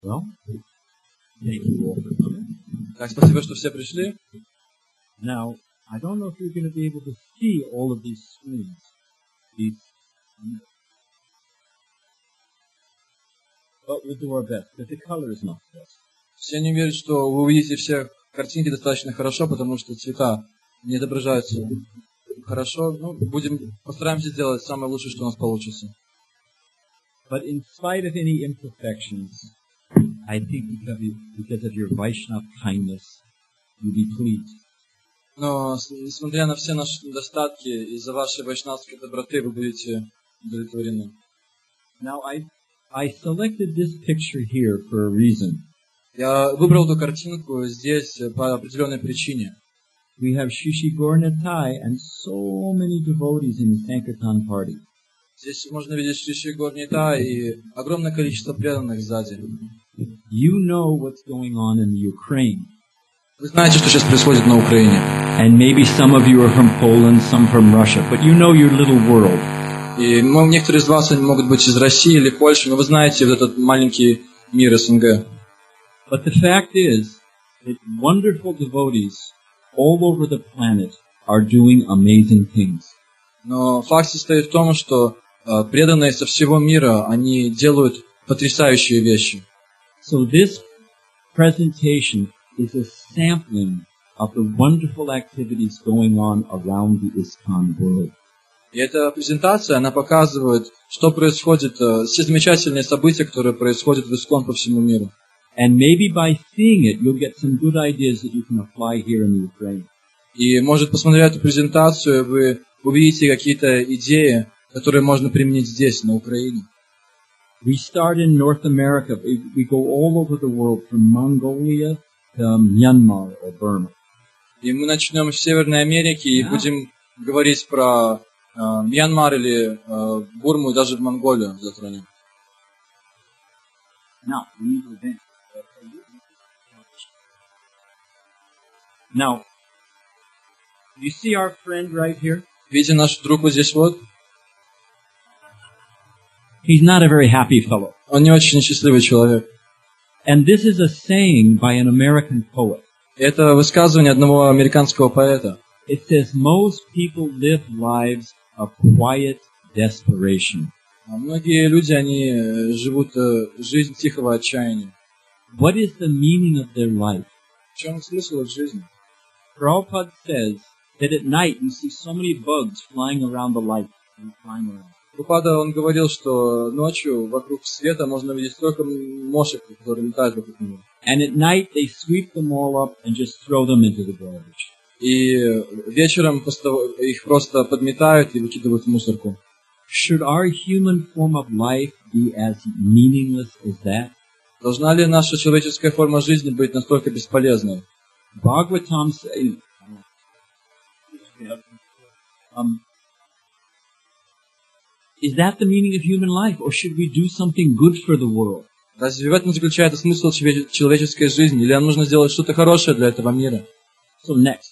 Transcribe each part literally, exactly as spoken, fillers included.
Well, thank you all for coming. Так, спасибо, что все пришли. Now, I don't know if you're going to be able to see all of these screens. These, but we'll do our best, because the color is not the best. Все не верят, что вы увидите все картинки достаточно хорошо, потому что цвета не отображаются хорошо. Ну, будем, постараемся сделать самое лучшее, что у нас получится. But in spite of any imperfections, I think because of, because of your Vaishnava kindness, you'll be pleased. Но, несмотря на все наши недостатки, из-за вашей вайшнавской доброты вы будете удовлетворены. Now, I, I selected this picture here for a reason. Я выбрал эту картинку здесь по определенной причине. We have Shishi Gaurnatai and so many devotees in the Sankirtan party. Здесь можно видеть Шиши Горнита и огромное количество преданных сзади. You know what's going on in Ukraine. Вы знаете, что сейчас происходит на Украине. And maybe some of you are from Poland, some from Russia, but you know your little world. И некоторые из вас они могут быть из России или Польши, но вы знаете вот этот маленький мир СНГ. But the fact is that wonderful devotees all over the planet are doing amazing things. Но факт состоит в том, что uh, преданные со всего мира, они делают потрясающие вещи. So this presentation is a sampling of the wonderful activities going on around the ISKCON world. И эта презентация, она показывает, что происходит, uh, все замечательные события, которые происходят в ИСККОН по всему миру. And maybe by seeing it, you'll get some good ideas that you can apply here in Ukraine. И, может, посмотря эту презентацию, вы увидите какие-то идеи, которые можно применить здесь, на Украине. We start in North America. We go all over the world, from Mongolia to Myanmar or Burma. И мы начнем в Северной Америке и будем говорить про uh, Мьянмар или uh, Бурму, и даже в Монголию затронем. Now, we need to advance. Now, you see our friend right here? Видите наш друг вот здесь вот? He's not a very happy fellow. Он не очень счастливый человек. And this is a saying by an American poet. Это высказывание одного американского поэта. It says, most people live lives of quiet desperation. Многие люди, они живут жизнь тихого отчаяния. What is the meaning of their life? В чем смысл их жизни? Prabhupada says that at night you see so many bugs flying around the light and flying around. Прабхупада, он говорил, что ночью вокруг света можно видеть столько мошек, которые летают вокруг него. And at night they sweep them all up and just throw them into the garbage. И вечером их просто подметают и выкидывают в мусорку. Should our human form of life be as meaningless as that? Должна ли наша человеческая форма жизни быть настолько бесполезной? Bhagavatam says, um, is that the meaning of human life, or should we do something good for the world? Разве в этом заключается смысл человеческой жизни, или нам нужно сделать что-то хорошее для этого мира? So next.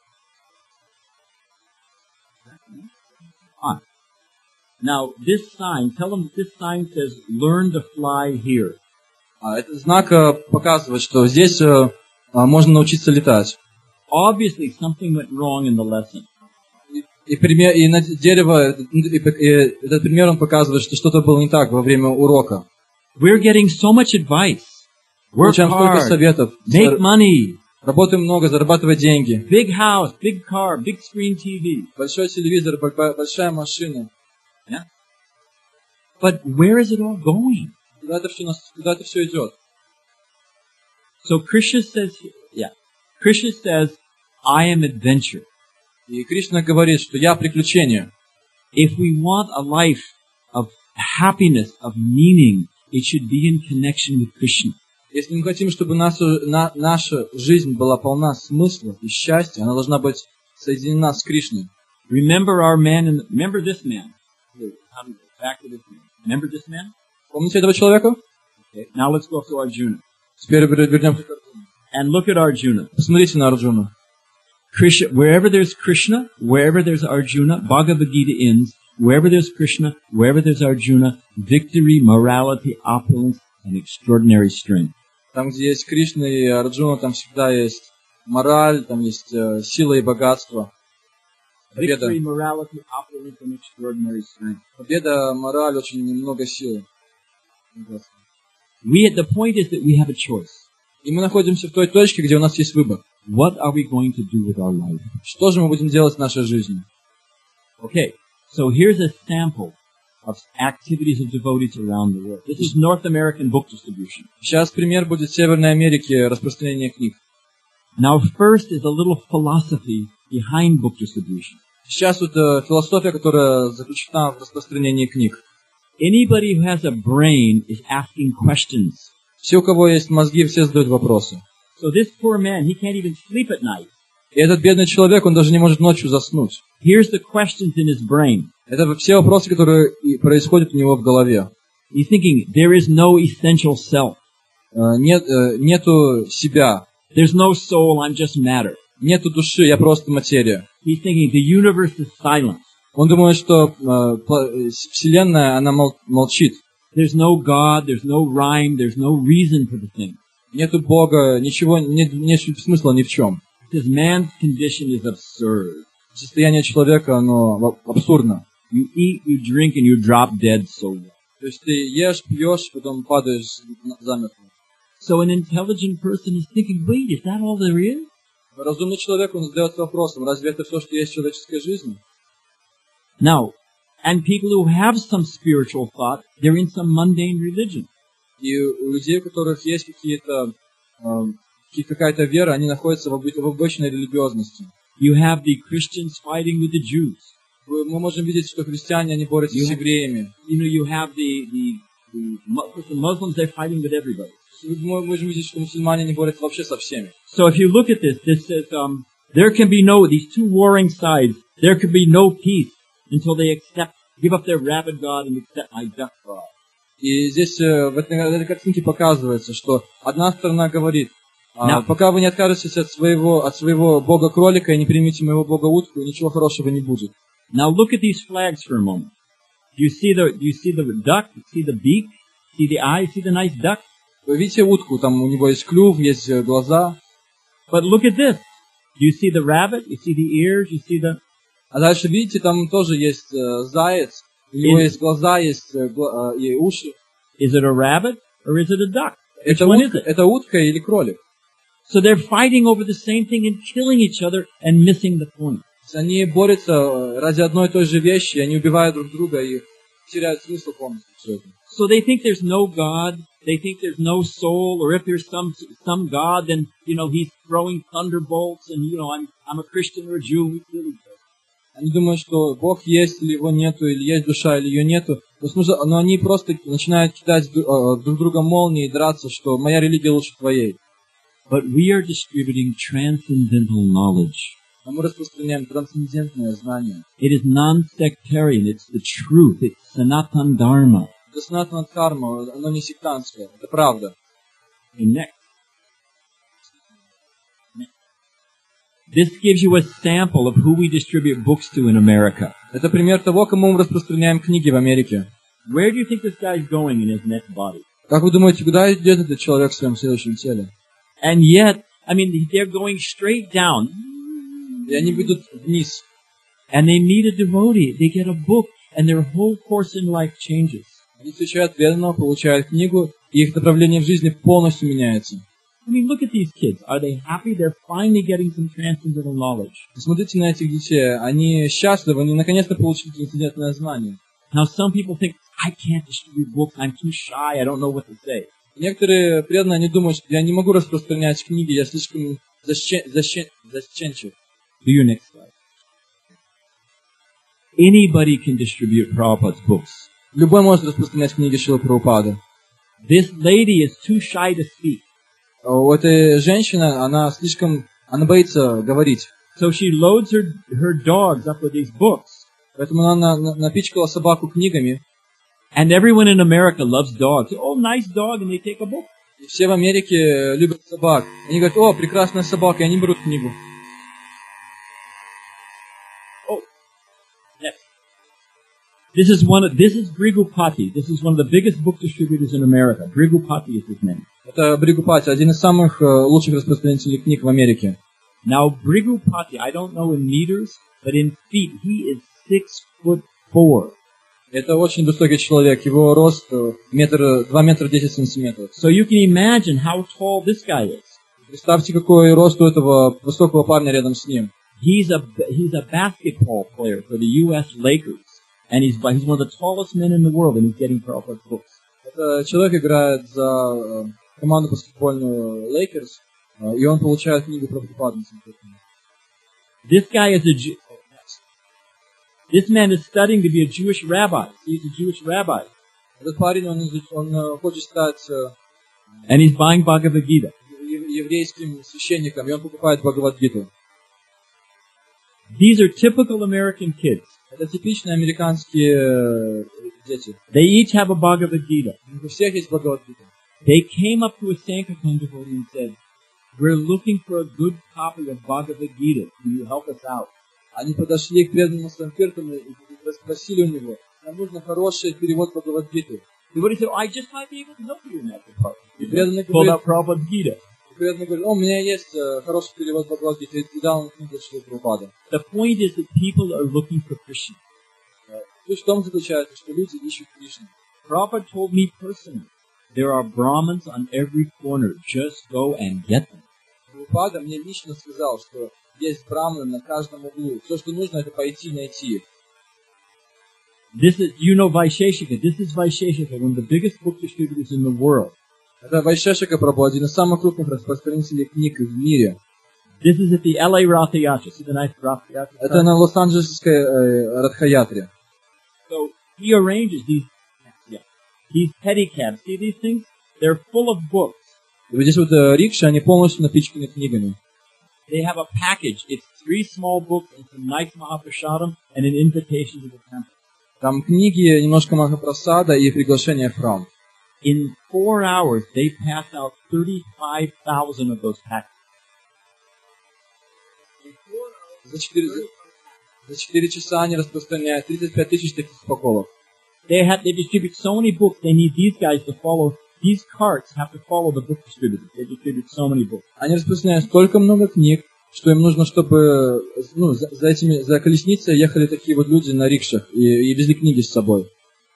Ah. Now this sign, tell them this sign says, "Learn to fly here." А этот знак показывает, что здесь можно научиться летать. Obviously, something went wrong in the lesson. И, пример, и на дерево, и, и этот пример он показывает, что что-то было не так во время урока. We're getting so much advice. Work hard. Советов. Make money. Работай много, зарабатывай деньги. Big house, big car, big screen T V. Большой телевизор, большая машина. Yeah? But where is it all going? Куда это все, куда это все идет? So Krishna says, yeah, Krishna says, I am adventure. И Кришна говорит, что я приключение. If we want a life of happiness, of meaning, it should be in connection with Krishna. Если мы хотим, чтобы наша, на, наша жизнь была полна смысла и счастья, она должна быть соединена с Кришной. Remember our man, in the, remember this man. Back to this man. Remember this man? Помните этого человека? Okay. Now let's go to Arjuna. Теперь вернемся к Арджуну. And look at Arjuna. Посмотрите на Арджуну. Krishna, wherever there's Krishna, wherever there's Arjuna, Bhagavad Gita ends, wherever there's Krishna, wherever there's Arjuna, victory, morality, opulence, and extraordinary strength. Там, где есть Кришна и Арджуна, там всегда есть мораль, там есть э, сила и богатство. Победа. Victory, morality, opulence, and extraordinary strength. Победа, мораль, очень много силы. We, the point is that we have a choice. И мы находимся в той точке, где у нас есть выбор. What are we going to do with our life? Что же мы будем делать в нашей жизни? Okay, so here's a sample of activities of devotees around the world. This is North American book distribution. Сейчас пример будет в Северной Америке распространение книг. Now, first is a little philosophy behind book distribution. Сейчас вот э, философия, которая заключена в распространении книг. Anybody who has a brain is asking questions. Все, у кого есть мозги, все задают вопросы. So this poor man, he can't even sleep at night. И этот бедный человек, он даже не может ночью заснуть. Here's the questions in his brain. Это все вопросы, которые и происходят у него в голове. He's thinking, there is no essential self. Э, Нет, э, нету себя, There's no soul, I'm just matter. нету души, я просто материя. He's thinking, the universe is silent. Он думает, что э, по- э, Вселенная, она мол- молчит. There's no God, there's no rhyme, there's no reason for the thing. Нету Бога, ничего, нет, нет смысла ни в чем. Because man's condition is absurd. Состояние человека, оно в- абсурдно. You eat, you drink, and you drop dead so well. То есть ты ешь, пьешь, потом падаешь на- замертво. So an intelligent person is thinking, wait, is that all there is? Разумный человек, он задается вопросом, разве это все, что есть в человеческой жизни? Now, and people who have some spiritual thought, they're in some mundane religion. И у людей, у которых есть какие-то, э, какие- какая-то вера, они находятся в, обы- в обычной религиозности. You have the Christians fighting with the Jews. Вы- Мы можем видеть, что христиане, они борются You с have- евреями. You know, you have the, the, the, Mu- the Muslims, they're fighting with everybody. Мы мы можем видеть, что мусульмане, они борются вообще со всеми. So if you look at this, this says, um, there can be no, these two warring sides, there can be no peace until they accept, give up their rabid God and accept my duck God. И здесь э, в этой, в этой картинке показывается, что одна сторона говорит, а, Да. пока вы не откажетесь от своего, от своего бога кролика и не примите моего бога утку, ничего хорошего не будет. Now look at these flags for a moment. Do you see the, do you see the duck? See the beak? See the eye? See the nice duck? Вы видите утку, там у него есть клюв, есть э, глаза. But look at this. Do you see the rabbit? You see the ears? You see the... А дальше, видите, там тоже есть э, заяц, у него И- есть глаза, есть э, гла- э, и уши. Is it a rabbit or is it a duck? Which Это one is утка, it? это утка или кролик? So they're fighting over the same thing and killing each other and missing the point. То есть они борются э, ради одной и той же вещи, они убивают друг друга и теряют смысл полностью всё это. So they think there's no God, they think there's no soul, or if there's some some God, then you know he's throwing thunderbolts, and you know I'm I'm a Christian or a Jew. We kill each other. Они думают, что Бог есть, или его нету, или есть душа, или ее нету. То есть нужно- но они просто начинают кидать дру- э, друг друга молнии и драться, что моя религия лучше твоей. But we are distributing transcendental knowledge. А мы распространяем трансцендентное знание. It is non-sectarian. It's the truth. It's Sanatan Dharma. Это санатана дхарма, оно не сектантское, это правда. And next. This gives you a sample of who we distribute books to in America. Это пример того, кому мы распространяем книги в Америке. Where do you think this guy's going in his next body? Как вы думаете, куда идет этот человек в своем следующем теле? And yet, I mean, they're going straight down. И они идут вниз. And they meet a devotee. They get a book, and their whole course in life changes. Они встречают преданного, получают книгу, и их направление в жизни полностью меняется. I mean, look at these kids. Are they happy? They're finally getting some transcendental knowledge. Посмотрите на этих детей. Они счастливы, они наконец-то получили трансцендентное знание. Now, some people think, I can't distribute books. I'm too shy. I don't know what to say. Некоторые преданные, они думают, что я не могу распространять книги, я слишком защен- защен- застенчив. Do your next slide. Anybody can distribute Prabhupada's books. Любой может распространять книги Шрилы Прабхупады. This lady is too shy to speak. У этой женщины, она слишком, она боится говорить. So she loads her, her dogs up with these books. Поэтому она на- на- напичкала собаку книгами. And everyone in America loves dogs. Oh, nice dog, and they take a book. И все в Америке любят собак. Они говорят, о, прекрасная собака, и они берут книгу. Oh, next. This is one of, this is Brigupati. This is one of the biggest book distributors in America. Brigupati is his name. Это Бригупати, один из самых э, лучших распространителей книг в Америке. Now, Brigupati, I don't know in meters, but in feet, he is six foot four. Это очень высокий человек. Его рост э, метр, два метра десять сантиметров. So you can imagine how tall this guy is. Представьте, какой рост у этого высокого парня рядом с ним. He's a, he's a basketball player for the U S Lakers. And he's, he's one of the tallest men in the world, and he's getting Prabhupada's books. Это человек играет за э, команду баскетбольную Lakers, э, и он получает книгу Прабхупады. This guy is a Jew. This man is studying to be a Jewish rabbi. He's a Jewish rabbi. Этот парень, он, изуч... он э, хочет стать э, And he's buying Bhagavad Gita. ев- еврейским священником, и он покупает Бхагавад-гиту. These are typical American kids. Это типичные американские э, дети. They each have a Bhagavad Gita. У всех есть Бхагавад-гита. They came up to a Sankirtan devotee and said, "We're looking for a good copy of Bhagavad Gita. Can you help us out?" Они подошли к преданному Санкиртану и спросили у него, нам нужен хороший перевод Бхагавад-гиты. The devotee said, "Oh, I just might be able to help you in that department." И преданный Pulled говорит, out Prabhupada's Gita. преданный говорит, о, у меня есть э, хороший перевод Бхагавад-гиты, и дал ему книгу Шрила Прабхупады. The point is that people are looking for Krishna. Суть в том заключается, что люди ищут Кришну. Prabhupada told me personally, there are Brahmins on every corner. Just go and get them. Прабхупада мне лично сказал, что есть браманы на каждом углу. Все, что нужно, это пойти и найти их. This is, you know Vaisheshika. This is Vaisheshika, one of the biggest book distributors in the world. Это Вайшешика Прабху, один из самых крупных распространителей книг в мире. This is at the L A Ratha Yatra. See the nice Ratha Yatra? Это на Лос-Анджелесской э, Радха-ятре. So he arranges these, yeah, these pedicabs. See these things? They're full of books. И вот здесь вот э, рикши, они полностью напичканы книгами. They have a package. It's three small books and some nice Mahaprasadam and an invitation to the temple. Там книги, немножко Махапрасада и приглашение в храм. In four hours, they pass out thirty-five thousand of those packets. За четыре, за, за четыре часа они распространяют тридцать пять тысяч таких упаковок. They have, they distribute so many books, they need these guys to follow, these carts have to follow the book distributors. They distribute so many books. Они распространяют столько много книг, что им нужно, чтобы ну, за, за этими, за колесницей ехали такие вот люди на рикшах и, и везли книги с собой.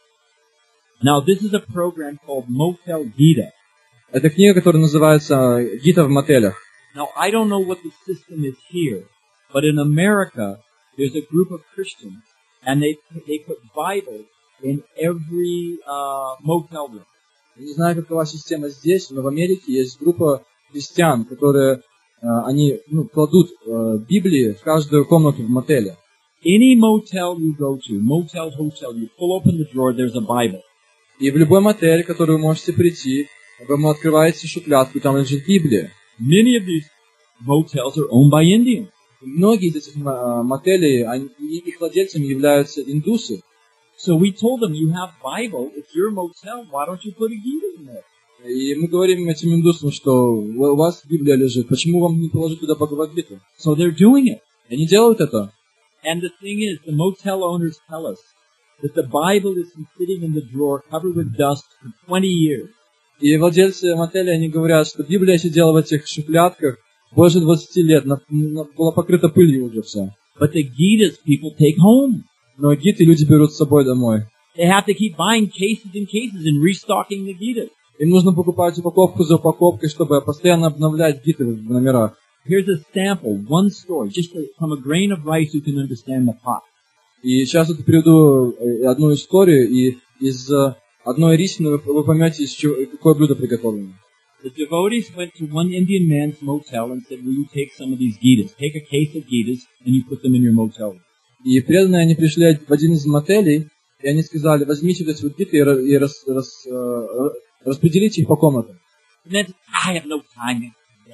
Now, this is a program called Motel Gita. Это книга, которая называется «Гита в мотелях». Now, I don't know what the system is here, but in America, there's a group of Christians, and they they put Bibles in every uh, motel room. Я не знаю, какова система здесь, но в Америке есть группа христиан, которые э, они ну, кладут э, Библии в каждую комнату в мотеле. Any motel you go to, motel, hotel, you pull open the drawer, there's a Bible. И в любой мотель, в который вы можете прийти, вы открываете шухлядку, там лежит Библия. Many of these motels are owned by Indians. И многие из этих э, мотелей, они, их владельцами являются индусы. So we told them, you have Bible, it's your motel, why don't you put a Gita in there? И мы говорим этим индусам, что у вас Библия лежит, почему вам не положить туда Бхагавад-гиту? So they're doing it. И они делают это. And the thing is, the motel owners tell us that the Bible has been sitting in the drawer covered with dust for twenty years. И владельцы мотеля, они говорят, что Библия сидела в этих шухлядках больше двадцати лет, на, на, была покрыта пылью уже вся. But the Gitas people take home. Но гиты люди берут с собой домой. They have to keep buying cases and cases and restocking the Gitas. Им нужно покупать упаковку за упаковкой, чтобы постоянно обновлять гиты в номерах. Here's a sample, one story, just a, from a grain of rice you can understand the pot. И сейчас вот приведу одну историю, и из одной рисины вы, вы поймете, из чего, какое блюдо приготовлено. The devotees went to one Indian man's motel and said, will you take some of these Gitas? Take a case of Gitas and you put them in your motel. И преданные, они пришли в один из мотелей, и они сказали, возьмите вот эти вот гиты и, и рас, рас, uh, распределите их по комнатам. And then, I have no time.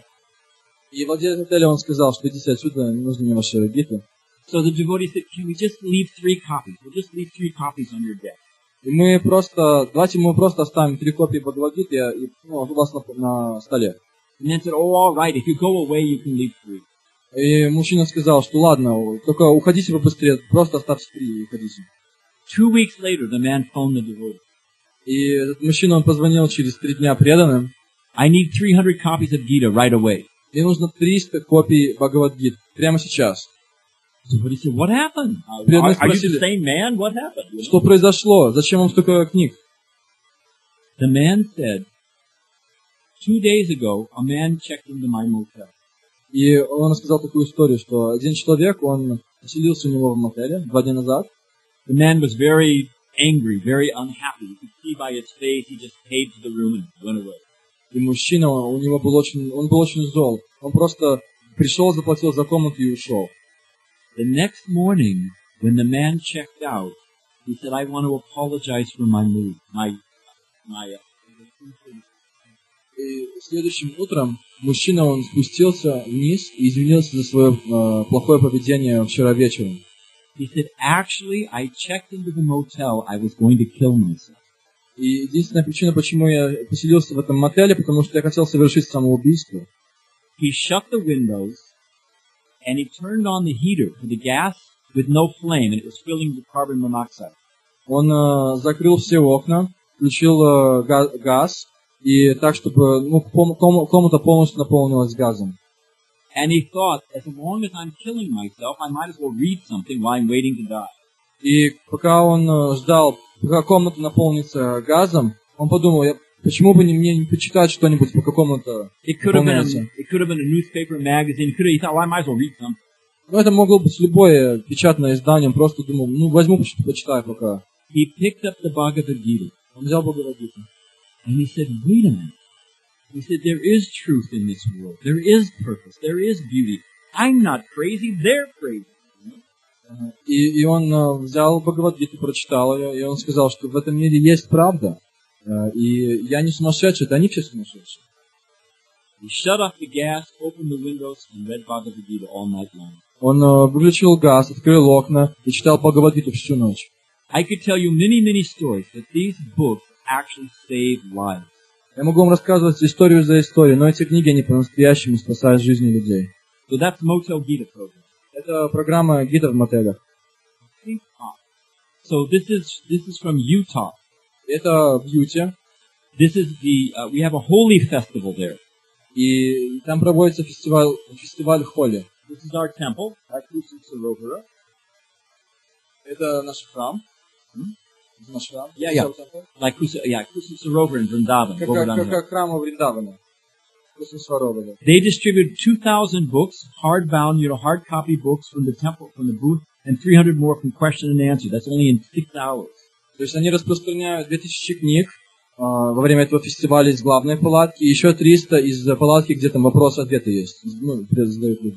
И владелец отеля, он сказал, что идите отсюда, не нужны мне ваши гиты. So the devotee said, can we just leave three copies? We'll just leave three copies on your desk. И мы просто, давайте мы просто оставим три копии Бхагавад-гиты и, ну, у вас на, на столе. And then said, oh, all right, if you go away, you can leave three. И мужчина сказал, что ладно, только уходите побыстрее, просто оставьте три и уходите. Two weeks later, the man phoned the devotee. И этот мужчина, он позвонил через три дня преданным. I need three hundred copies of Gita right away. Мне нужно триста копий Бхагавад-гит прямо сейчас. So what he said, what happened? Uh, Преданные are, are you the спросили, same man? What happened? You know? что произошло? Зачем вам столько книг? The man said, two days ago, a man checked into my motel. И он рассказал такую историю, что один человек, он поселился у него в мотеле два дня назад. The man was very angry, very unhappy. You could see by his face, he just paid for the room and went away. И мужчина, у него был очень, он был очень зол. Он просто пришел, заплатил за комнату и ушел. The next morning, when the man checked out, he said, I want to apologize for my mood, my, my, uh, И следующим утром мужчина, он спустился вниз и извинился за свое э, плохое поведение вчера вечером. He said, actually, I checked into the motel, I was going to kill myself. И единственная причина, почему я поселился в этом мотеле, потому что я хотел совершить самоубийство. He shut the windows, and he turned on the heater for the gas with no flame, and it was filling with carbon monoxide. Он э, закрыл все окна, включил э, га- газ, и так, чтобы ну, ком- ком- комната полностью наполнилась газом. And he thought, as long as I'm killing myself, I might as well read something while I'm waiting to die. И пока он э, ждал, пока комната наполнится газом, он подумал, я, почему бы не, мне не почитать что-нибудь, пока комната It could have been, a, наполняется. it could have been a newspaper, magazine. It could have, he thought, well, I might as well read something. Ну, это могло быть любое печатное издание, он просто думал, ну, возьму, поч- почитаю пока. He picked up the Bhagavad Gita, Он взял Бхагавад-гиту. and he said, wait a minute. He said, there is truth in this world. There is purpose. There is beauty. I'm not crazy. They're crazy. И, и он э, взял Бхагавад-гиту, прочитал ее, и он сказал, что в этом мире есть правда. Э, и я не сумасшедший, это они все сумасшедшие. He shut off the gas, opened the windows, and read Bhagavad Gita all night long. Он э, выключил газ, открыл окна и читал Бхагавад-гиту всю ночь. I could tell you many, many stories that these books actually save lives. Я могу вам рассказывать историю за историей, но эти книги, они по-настоящему спасают жизни людей. So that's Motel Gita program. Это программа гида в мотелях. Ah. So this is this is from Utah. Это в Юте. This is the uh, we have a holy festival there. И там проводится фестиваль, фестиваль Холи. This is our temple, our Kusa Sarovara. Это наш храм. Это наш храм. Yeah, yeah. Like Kusa, yeah, Kusa Sarovara in Vrindavan. Как, Govardhan как, Hill. как храм Вриндавана. Кусусваровада. They distribute two thousand books, hardbound, you know, hard copy books from the temple, from the booth, and three hundred more from question and answer. That's only in six hours. То есть они распространяют две тысячи книг а, во время этого фестиваля из главной палатки, и еще триста из палатки, где там вопросы-ответы есть. Ну, задают люди.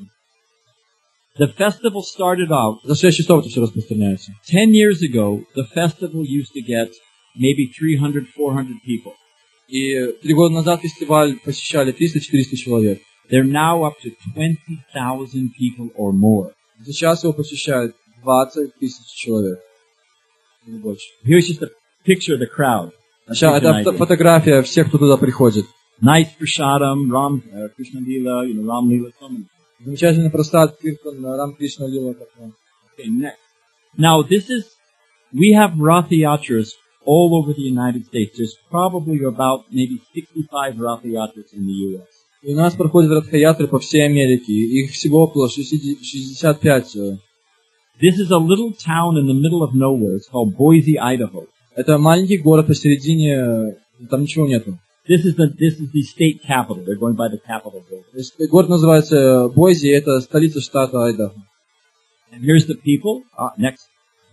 The festival started out За шесть часов это все распространяется. ten years ago. The festival used to get maybe three hundred, four hundred people. И три года назад фестиваль посещали триста-четыреста человек. They're now up to twenty thousand people or more. Сейчас его посещают двадцать тысяч человек. Или больше. Here's just a picture of the crowd. Сейчас это фото- фотография всех, кто туда приходит. Nice prasadam, Ram, uh, Krishna Lila, you know, Ram Lila, so many. Замечательный просад, Киртан, Рам Кришна Лила. Okay, next. Now this is, we have Rath Yatras all over the United States. There's probably about maybe sixty-five Rath Yatras in the U S. И у нас проходят радха-ятры по всей Америке. Их всего около шестьдесят пять. This is a little town in the middle of nowhere. It's called Boise, Idaho. Это маленький город посередине, там ничего нету. This is the this is the state capital. They're going by the capital building. То есть город называется Бойзи, это столица штата Айдахо. And here's the people. Uh, next.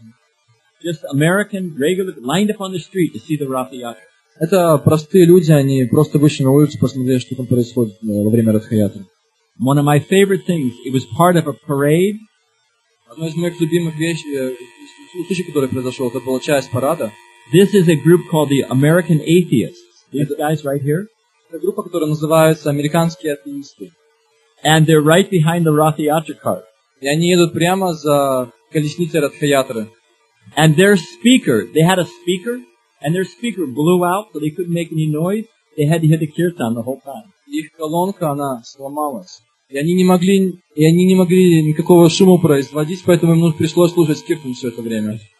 Just American, regular, lined up on the street to see the Rath Yatra. Это простые люди, они просто вышли на улицу, посмотрели, что там происходит во время радха-ятры. One of my favorite things, it was part of a parade. Одна из моих любимых вещей, случай, который произошел, это была часть парада. This is a group called the American Atheists. These guys right here. Это группа, которая называется «Американские атеисты». And they're right behind the Rath Yatra cart. И они едут прямо за колесницей радха-ятры. And their speaker, they had a speaker, and their speaker blew out, so they couldn't make any noise. They had to hit the kirtan the whole time. Их колонка, она сломалась. И они не могли, и они не могли никакого шума производить, поэтому им пришлось слушать киртан все это время.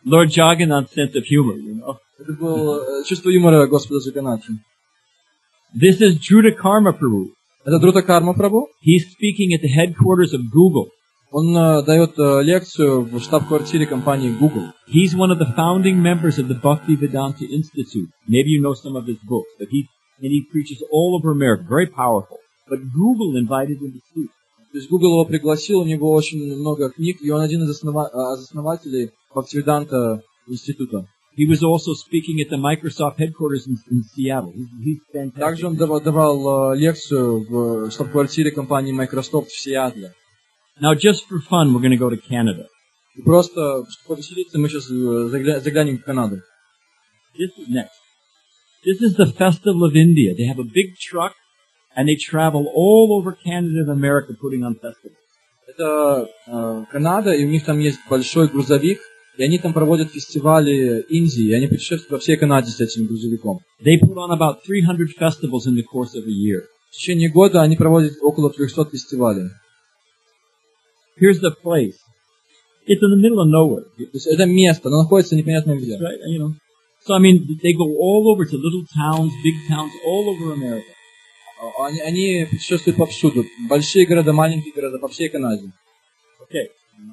Lord Jagannath's sense of humor, you know. Это было чувство юмора Господа Джаганатхи. This is Dhruta Prabhu. Это Друта Карма Прабху. He's speaking at the headquarters of Google. Он uh, дает uh, лекцию в штаб-квартире компании Google. He's one of the founding members of the Bhaktivedanta Institute. Maybe you know some of his books, but he and he preaches all over America. Very powerful. But Google invited him to speak. То есть Google его пригласил, у него очень много книг, и он один из основа- основателей Бхактивиданта института. He was also speaking at the Microsoft headquarters in, in Seattle. He's, he's fantastic. Также он давал, давал uh, лекцию в штаб-квартире компании Microsoft в Сиэтле. Now, just for fun, we're going to go to Canada. И просто, чтобы повеселиться, мы сейчас загля- заглянем в Канаду. This is next. This is the Festival of India. They have a big truck, and they travel all over Canada and America putting on festivals. Это uh, Канада, и у них там есть большой грузовик, и они там проводят фестивали Индии, и они путешествуют по всей Канаде с этим грузовиком. They put on about three hundred festivals in the course of a year. В течение года они проводят около трехсот фестивалей. Here's the place. It's in the middle of nowhere. То есть это место, оно находится непонятно где. Right? You know. So I mean, they go all over to little towns, big towns, all over America. Они, они путешествуют повсюду. Большие города, маленькие города, по всей Канаде. Okay.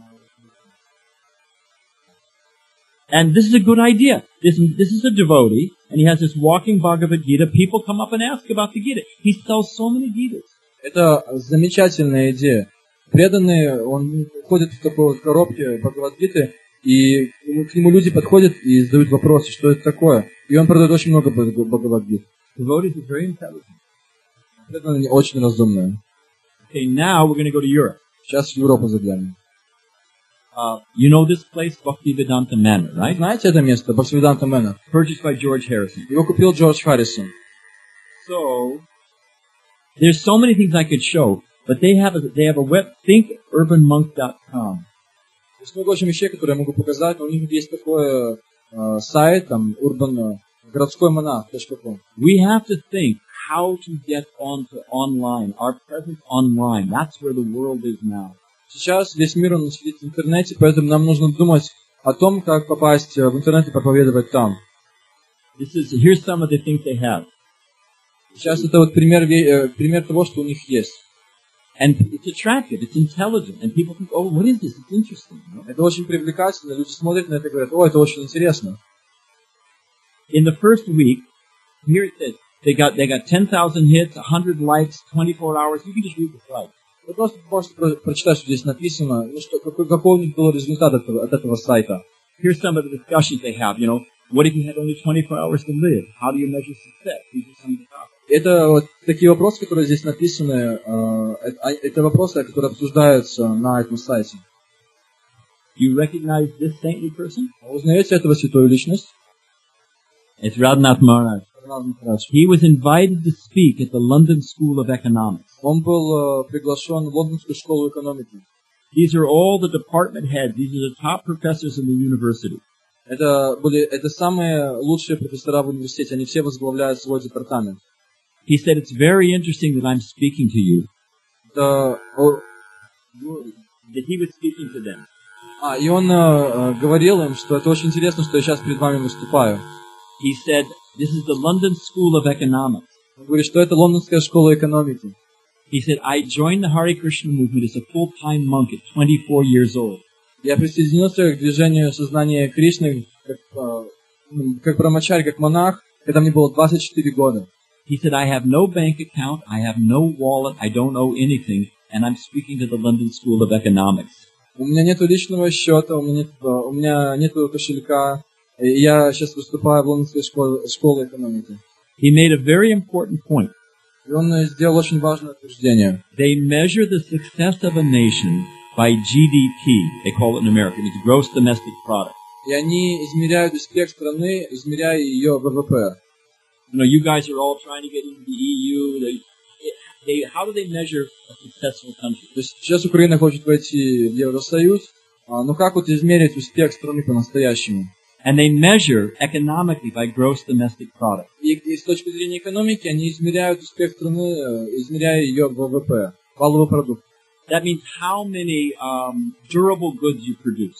And this is a good idea. This, this is a devotee, and he has this walking Bhagavad Gita. People come up and ask about the Gita. He sells so many Gitas. Это замечательная идея. Преданный, он ходит в такой вот коробке Бхагавад-гиты, и к нему люди подходят и задают вопросы, что это такое. И он продает очень много Бхагавад-гит. Devotees are very intelligent. Преданные очень разумные. Okay, now we're going to go to Europe. Сейчас в Европу заглянем. Uh, you know this place, Bhaktivedanta Manor, right? Знаете это место? Бхактивиданта Манор. Purchased by George Harrison. Его купил Джордж Харрисон. So, there's so many things I could show, but they have a, they have a web, think urban monk dot com. Есть много очень вещей, которые я могу показать, но у них есть такой э, сайт, там, урбан, городской монах точка ком. We have to think how to get onto online, our presence online. That's where the world is now. Сейчас весь мир, он сидит в интернете, поэтому нам нужно думать о том, как попасть в интернет и проповедовать там. This is, here's some of the things they have. Сейчас это вот пример, э, пример того, что у них есть. And it's attractive, it's intelligent, and people think, oh, what is this? It's interesting. You know? Это очень привлекательно, люди смотрят на это и говорят, о, это очень интересно. In the first week, here it says, they got, they got ten thousand hits, one hundred likes, twenty-four hours. You can just read the slide. Вы просто можете про- прочитать, что здесь написано, ну, что, какой, какой у них был результат от этого, от этого сайта. Here's some of the discussions they have, you know. What if you had only twenty-four hours to live? How do you measure success? These are some of the topics. Это вот такие вопросы, которые здесь написаны, э, это, это вопросы, которые обсуждаются на этом сайте. Do you recognize this saintly person? Узнаете этого святую личность? It's Radhanath Maharaj. He was invited to speak at the London School of Economics. Он был э, приглашен в Лондонскую школу экономики. These are all the department heads. These are the top professors in the university. Это были, это самые лучшие профессора в университете, они все возглавляют свой департамент. He said, it's very interesting that I'm speaking to you. Это, о, That he was speaking to them. а, и он э, говорил им, что это очень интересно, что я сейчас перед вами выступаю. He said, this is the London School of Economics. Он говорит, что это Лондонская школа экономики. He said, I joined the Hare Krishna movement as a full-time monk at twenty-four years old. Я присоединился к движению сознания Кришны как, э, как брамачарь, как монах, когда мне было двадцать четыре года. He said, I have no bank account, I have no wallet, I don't owe anything, and I'm speaking to the London School of Economics. У меня нет личного счета, у меня нет, у меня нет кошелька, и я сейчас выступаю в Лондонской школе, школе экономики. He made a very important point. И он сделал очень важное утверждение. They measure the success of a nation by G D P. They call it in America. It's gross domestic product. И они измеряют успех страны, измеряя ее вэ вэ пэ. You know, you guys are all trying to get into the E U. They, they, how do they measure a successful country? То есть сейчас Украина хочет войти в Евросоюз, а, но как вот измерить успех страны по-настоящему? And they measure economically by gross domestic product. И, и с точки зрения экономики они измеряют успех страны, измеряя ее вэ вэ пэ, валовый продукт. That means how many um, durable goods you produce.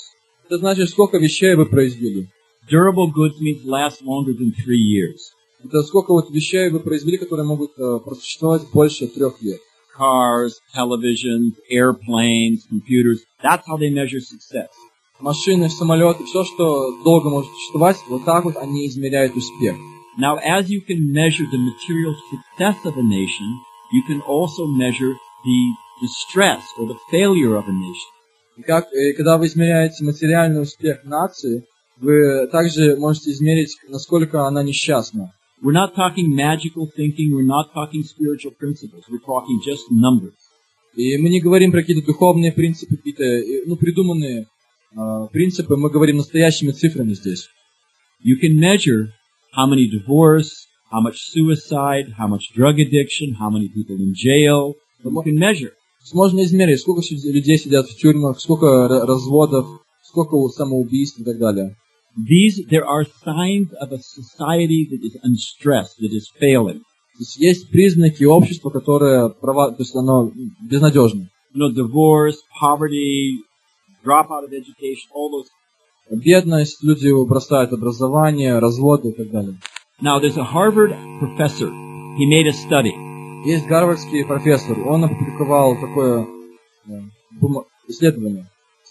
Это значит, сколько вещей вы произвели. Durable goods means last longer than three years. Это сколько вот вещей вы произвели, которые могут uh, просуществовать больше трех лет. Cars, televisions, airplanes, computers. That's how they measure success. Машины, самолеты, все, что долго может существовать, вот так вот они измеряют успех. Now, as you can measure the material success of a nation, you can also measure the distress or the failure of a nation. И как, и когда вы измеряете материальный успех нации, вы также можете измерить, насколько она несчастна. We're not talking magical thinking, we're not talking spiritual principles, we're talking just numbers. И мы не говорим про какие-то духовные принципы, какие-то, ну, придуманные э, принципы, мы говорим настоящими цифрами здесь. You can measure how many divorce, how much suicide, how much drug addiction, how many people in jail. You can measure. Можно измерить, сколько людей сидят в тюрьмах, сколько разводов, сколько самоубийств и так далее. These, there are signs of a society that is unstressed, that is failing. То есть, есть признаки общества, которое, то есть оно безнадежно. You know, divorce, poverty, dropout of education, all those. Бедность, люди бросают образование, разводы и так далее. Now, there's a Harvard professor. He made a study. Есть гарвардский профессор, он опубликовал такое исследование.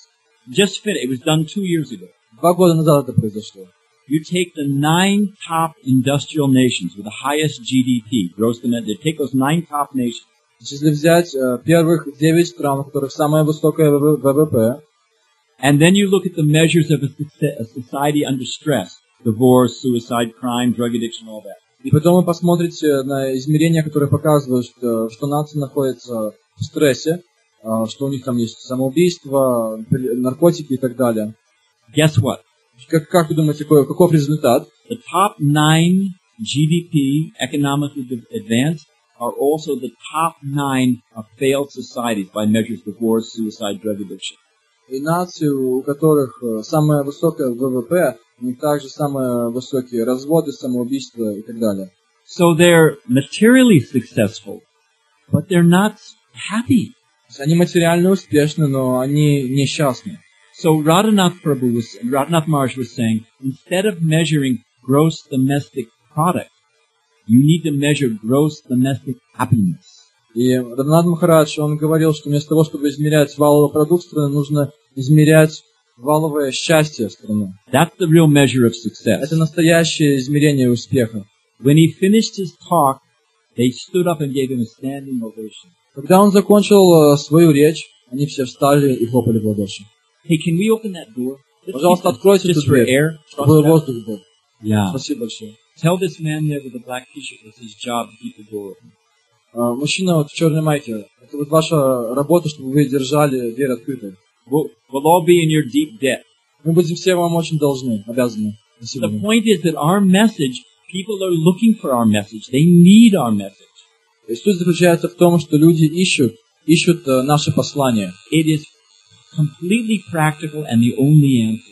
Just finished. It was done two years ago. Два года назад это произошло. You take the nine top industrial nations with the highest G D P, gross domestic. Take those nine top nations. Если взять uh, первых девять стран, у которых самое высокое ВВП, and then you look at the measures of a, a society under stress: divorce, suicide, crime, drug addiction, all that. И потом вы посмотрите на измерения, которые показывают, что, что нация находится в стрессе, что у них там есть самоубийство, наркотики и так далее. Guess what? Как, как вы думаете, какой, каков результат? The top nine G D P economically advanced are also the top nine of failed societies by measures of divorce, suicide, drug addiction. И нации, у которых самое высокое ВВП, у них также самые высокие разводы, самоубийства и так далее. So they're materially successful, but they're not happy. Они материально успешны, но они несчастны. So Radhanath Prabhu was, Radhanath Maharaj was saying, instead of measuring gross domestic product, you need to measure gross domestic happiness. И Радханат Махарадж, он говорил, что вместо того, чтобы измерять валовый продукт страны, нужно измерять валовое счастье страны. That's the real measure of success. Это настоящее измерение успеха. When he finished his talk, they stood up and gave him a standing ovation. Когда он закончил свою речь, они все встали и хлопали в ладоши. Hey, can we open that door? Пожалуйста, откройте эту дверь, чтобы воздух был. Yeah. Спасибо большое. Tell this man there with the black t-shirt it's his job to keep the door open. Uh, мужчина вот в черной майке, это вот ваша работа, чтобы вы держали дверь открытой. We'll, we'll all be in your deep debt. Мы будем все вам очень должны, обязаны. The point is that our message, people are looking for our message. They need our message. И суть заключается в том, что люди ищут, ищут uh, наше послание. It is completely practical and the only answer.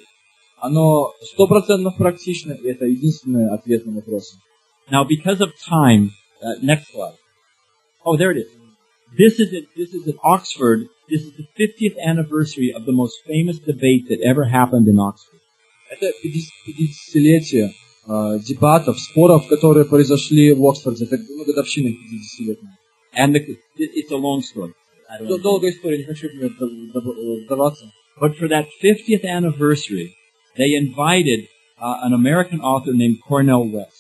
Оно стопроцентно практично, и это единственный ответ на вопросы. Now, because of time, uh, next slide. Oh, there it is. This is at, this is at Oxford. This is the fiftieth anniversary of the most famous debate that ever happened in Oxford. Это пятидесятилетие uh, дебатов, споров, которые произошли в Оксфорде. Это ну, годовщина пятидесятилетия. And the, it's a long story. Долгая история, не хочу вдаваться. But for that fiftieth anniversary, they invited uh, an American author named Cornel West.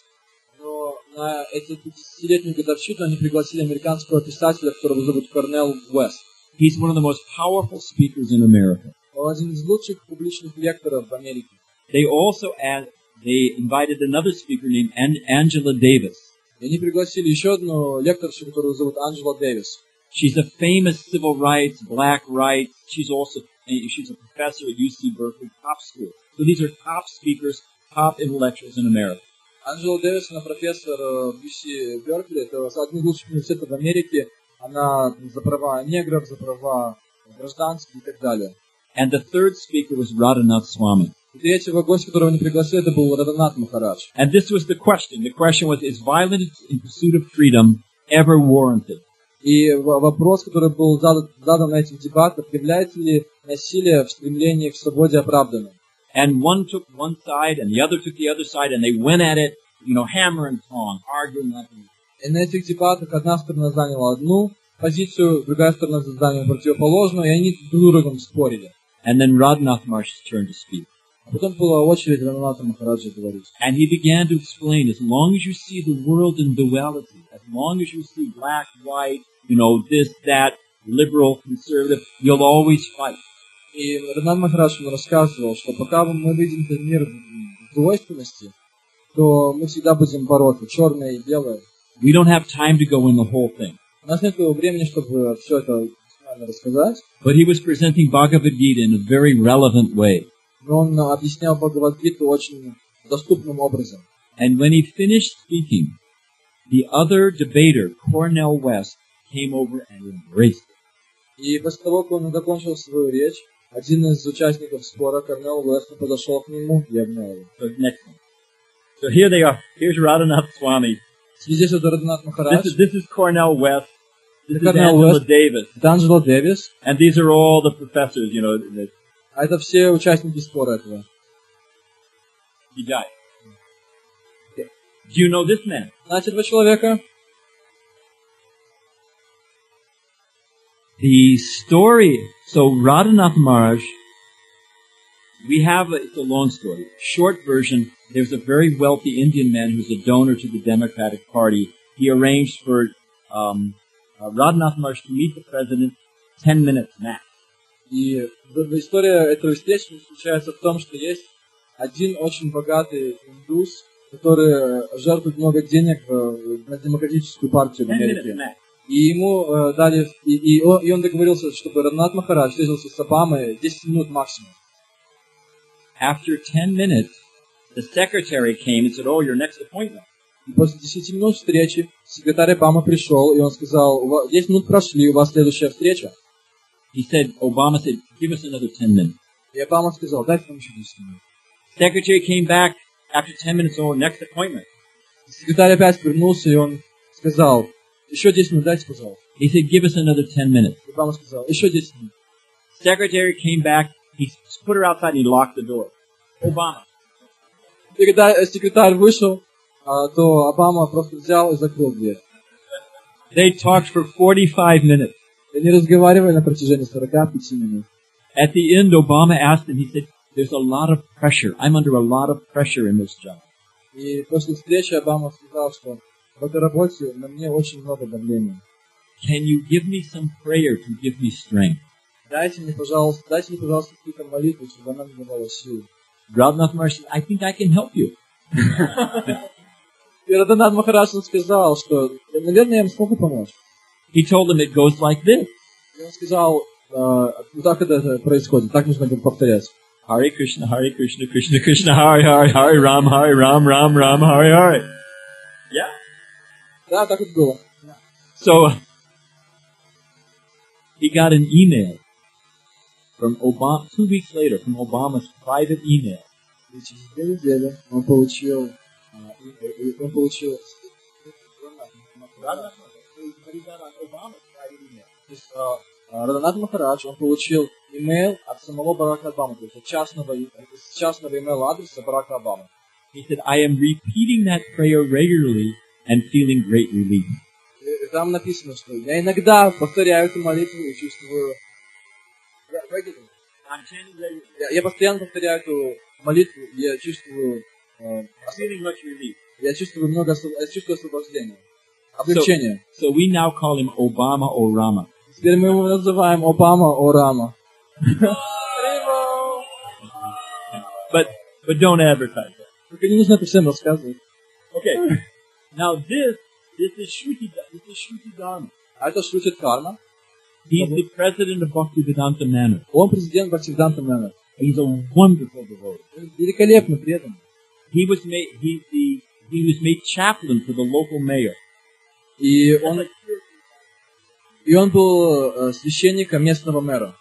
Но на эту пятидесятилетнюю годовщину они пригласили американского писателя, которого зовут Корнел Уэст. He's one of the most powerful speakers in America. Он один из лучших публичных лекторов в Америке. They also add, they invited another speaker named An- Angela Davis. И они пригласили еще одну лекторшу, которую зовут Анджела Дэвис. She's a famous civil rights, black rights. She's also she's a professor at U C Berkeley, top school. So these are top speakers, top intellectuals in America. Анджела Дэвис, она профессор в ю си Беркли, это один из лучших университетов в Америке. Она за права негров, за права гражданские и так далее. And the third speaker was Radhanath Swami. И третьего гостя, которого они пригласили, это был Радханат Махарадж. And this was the question. The question was, is violence in pursuit of freedom ever warranted? И в- вопрос, который был задан, задан на этих дебатах, является ли насилие в стремлении к свободе оправданным? And one took one side and the other took the other side and they went at it, you know, hammer and tong, arguing like this. И на этих дебатах одна сторона заняла одну позицию, другая сторона заняла противоположную, и они друг с другом спорили. And then Radhanath Maharsh's turn to speak. А потом была очередь Рананатха Махараджа говорить. And he began to explain, as long as you see the world in duality, as long as you see black, white, you know, this, that, liberal, conservative, you'll always fight. И Рананатха Махарадж ему рассказывал, что пока мы видим этот мир в двойственности, то мы всегда будем бороться, черное и белое. We don't have time to go in the whole thing. У нас нет времени, чтобы все это рассказать, But he was presenting Bhagavad Gita in a very relevant way. но он объяснял Бхагавад-гиту очень доступным образом. And when he finished speaking, the other debater, Cornel West, came over and embraced it. И после того, как он закончил свою речь, один из участников спора, Корнел Уэст, подошел к нему и обнял его. So next one. So here they are. Here's Radhanath Swami. Здесь это Рананатха This Махарадж, is, this is Cornel West. This is Cornel Angela West. Davis. это Анджело Дэвис, And these are all the professors, you know, that а это все участники спора этого. he died. Do you know this man? Знаете этого человека? The story, so Radhanath Maharaj, we have, a, it's a long story. Short version, there's a very wealthy Indian man who's a donor to the Democratic Party. He arranged for um, uh, Radhanath Maharaj to meet the president ten minutes max. И история этой встречи заключается в том, что есть один очень богатый индус, который жертвует много денег на демократическую партию в ten minutes Америке. max. И ему э, дали, и, и, он, и он договорился, чтобы Рананатха Махарадж встретился с Обамой десять минут максимум. After ten minutes, the secretary came and said, "Oh, your next appointment." И после десяти минут встречи секретарь Обамы пришел, и он сказал: «У вас десять минут прошли, у вас следующая встреча». He said, Obama said, "Give us another ten minutes." И Обама сказал: «Дайте нам еще десять минут». Secretary came back after ten minutes. Oh, next appointment. Секретарь опять вернулся, и он сказал: «Еще десять минут дайте, пожалуйста». He said, "Give us another ten minutes." И Обама сказал: «Еще десять минут». Secretary came back. He put her outside and he locked the door. Obama. И когда секретарь вышел, а, то Обама просто взял и закрыл дверь. They talked for forty-five minutes. И они разговаривали на протяжении сорока пяти минут. At the end, Obama asked him, he said, "There's a lot of pressure. I'm under a lot of pressure in this job. И после встречи Обама сказал, что в этой работе на мне очень много давления. Can you give me some prayer to give me strength?" Дайте мне, пожалуйста, дайте мне, пожалуйста, какие-то молитвы, чтобы она мне давала силы. Radhanath Maharaj said, "I think I can help you." И Рананатха Махарадж сказал, что, наверное, я им смогу помочь. He told him it goes like this. И он сказал, э, так это происходит, так нужно повторять. Hare Krishna, Hare Krishna, Krishna Krishna, Hare Hare, Hare Ram, Hare Ram, Ram Ram, Hare Hare. Yeah. Да, так это было. So he got an email from Obama two weeks later from Obama's private email. И через две недели он получил, а, и- и- он получил, то есть, а, а, Рананатха Махарадж, он получил имейл от самого Барака Обамы, то есть от частного, и- из частного имейл-адреса Барака Обамы. He said, "I am repeating that prayer regularly and feeling great relief." И там написано, что я иногда повторяю эту молитву и чувствую... regularly. Я, я постоянно повторяю эту молитву, и я чувствую... э, Feeling much relief. я чувствую много осво- я чувствую освобождения, облегчения. So we now call him Obama or Rama. Теперь мы его называем Обама Орама. But but don't advertise that. Только не нужно это всем рассказывать. Okay. Now this this is Shruti this is Shruti Dharma. А это шутит Карма. He's the president of Bhaktivedanta Manor. Он президент Бхактивиданта Манор. He's a wonderful devotee. Великолепно предан. He was made he the he was made chaplain to the local mayor. И он, и он был э, священником местного мэра.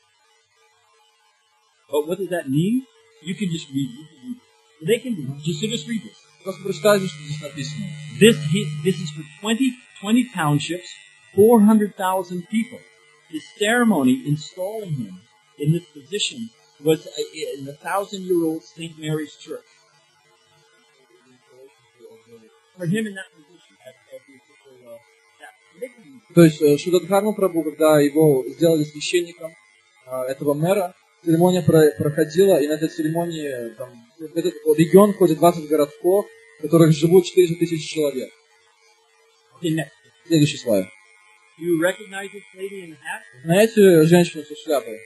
But what does that mean? You can just read. You can read. They can read. Just, so just read this. Просто прочитайте, что здесь написано. This he, this is for twenty, twenty townships, four hundred thousand people. His ceremony installing him in this position was in the thousand-year-old Saint Mary's Church. For him in that position, as, as the official, uh, that То есть э, Шудадхарма Прабху, когда его сделали священником э, этого мэра, церемония про- проходила, и на этой церемонии там, в этот регион входит двадцать городков, в которых живут четыреста тысяч человек. Okay, next. Следующий слайд. Do you recognize this lady in the hat? Знаете женщину со шляпой?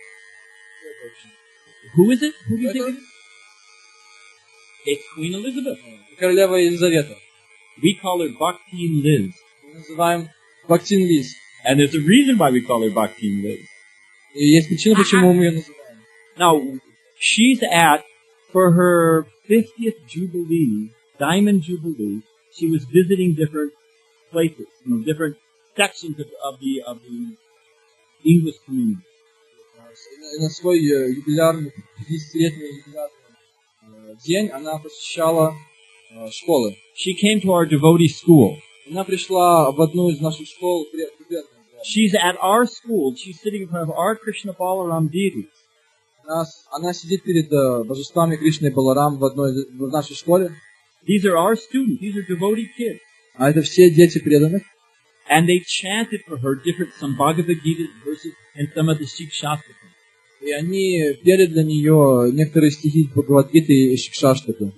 Who is it? Who do you think Это it is? It's Queen Elizabeth. королева Елизавета. We call her Bhaktin Liz. Мы называем Бхактин Лиз. And there's a reason why we call her Bhaktin Liz. И есть причина, почему мы ее называем. Now, she's at, for her fiftieth Jubilee, Diamond Jubilee, she was visiting different places, you know, different sections of, of the, of the English community. И на свой э, юбилярный, пятидесятилетний юбилярный э, день она посещала э, школы. She came to our devotee school. Она пришла в одну из наших школ. Привет, привет. She's at our school. She's sitting in front of our Krishna Balaram deities. Нас, она сидит перед э, божествами Кришны и Баларам в одной из- в нашей школе. These are our students. These are devotee kids. А это все дети преданных. And they chanted for her different, some Bhagavad Gita verses and some of the Shikshastakam. И они пели для нее некоторые стихи Бхагавад-гиты и Шикшаштака.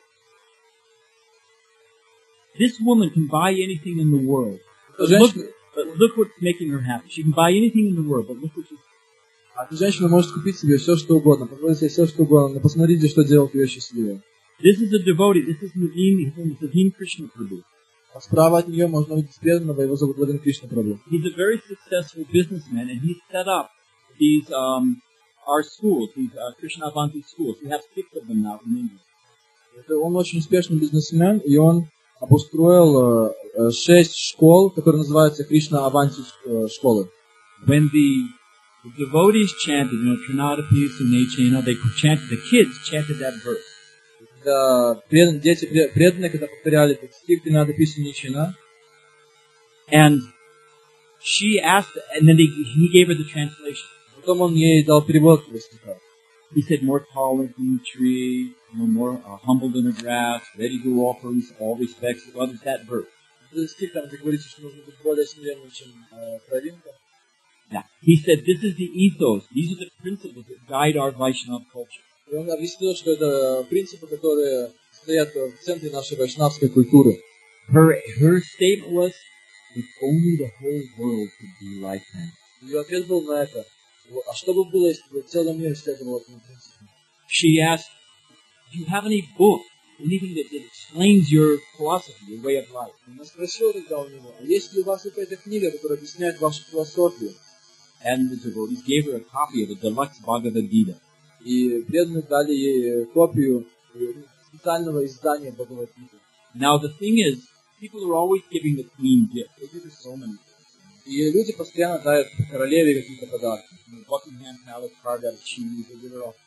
This woman can buy anything in the world. But Женщина- look, but look what's making her happy. She can buy anything in the world, but look what she's... А эта женщина может купить себе все, что угодно, позволить себе все, что угодно. Но посмотрите, что делает ее счастливой. This is a devotee. This is Naveen, his name is Naveen Krishna Prabhu. А справа от нее можно увидеть преданного, его зовут Владимир Кришна Прабху. He's a very successful businessman, and he set up these, um, our schools, these uh, Krishna Avanti schools. We have six of them now in India. Это он очень успешный бизнесмен, и он обустроил э, э, шесть школ, которые называются Кришна Аванти э, школы. When the, the devotees chanted, you know, Trinadapi Sunechena, they chanted, the kids chanted that verse. Когда предан- дети пре- преданные, когда повторяли этот стих, не надо писать ничего. And she asked, and then he, he gave her the translation. Потом он ей дал перевод этого стиха. He said, more tolerant than a tree, you know, more uh, humble than a grass, ready to offer all respects to others. That verse. Этот стих там, где говорится, что нужно быть более смиренным, чем э, травинка. Now, he said, this is the ethos. These are the principles that guide our Vaishnava culture. И он объяснил, что это принципы, которые стоят в центре нашей вайшнавской культуры. Her, her statement was, if only the whole world could be like that. Ее ответ был на это. А что бы было, если бы целый мир следовал этому принципу? She asked, do you have any book, anything that, that explains your philosophy, your way of life? Она спросила тогда у него, а есть ли у вас какая-то книга, которая объясняет вашу философию? And the devotees gave her a copy of the deluxe Bhagavad Gita. И преданные дали ей копию специального издания Бхагавад-гиты. Now the thing is, people are always giving the queen gifts. They give her so many gifts. И люди постоянно дают королеве какие-то подарки. You know, Buckingham Palace carved out of cheese. They give her all.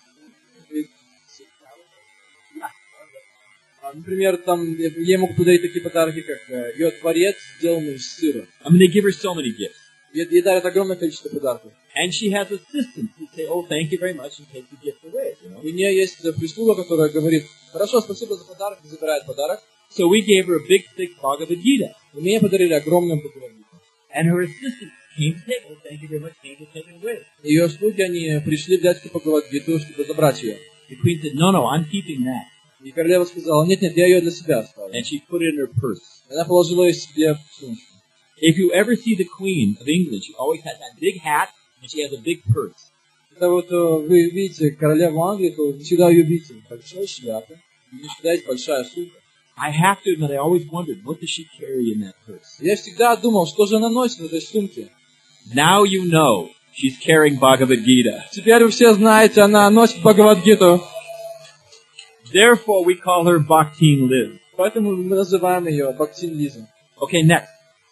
А, например, там ей могут подарить такие подарки, как э, ее дворец, сделанный из сыра. I mean, they give her so many gifts. Ей, ей дарят огромное количество подарков. And she has assistants who say, oh, thank you very much, and take the gift away, you know. У нее есть э, прислуга, которая говорит, хорошо, спасибо за подарок, и забирает подарок. So we gave her a big, thick Bhagavad Gita. И мне подарили огромную Бхагавад-гиту. And her assistant came to take, oh, thank you very much, came to take it away. Ее слуги, они пришли взять эту Бхагавад-гиту, чтобы забрать ее. The queen said, no, no, I'm keeping that. И королева сказала, нет, нет, я ее для себя оставлю. And she put it in her purse. Она положила ее себе в сумку. If you ever see the queen of England, she always has that big hat, and she has a big purse. Когда вот э, вы видите королеву Англии, то вы всегда ее видите. Большая шляпа, и всегда есть большая сумка. I have to admit, I always wondered, what does she carry in that purse? Я всегда думал, что же она носит в этой сумке. Now you know she's carrying Bhagavad Gita. Теперь вы все знаете, она носит Бхагавад-гиту. Therefore, we call her Bhaktin Liz. Поэтому мы называем ее Бхактин Лиза. Okay, next.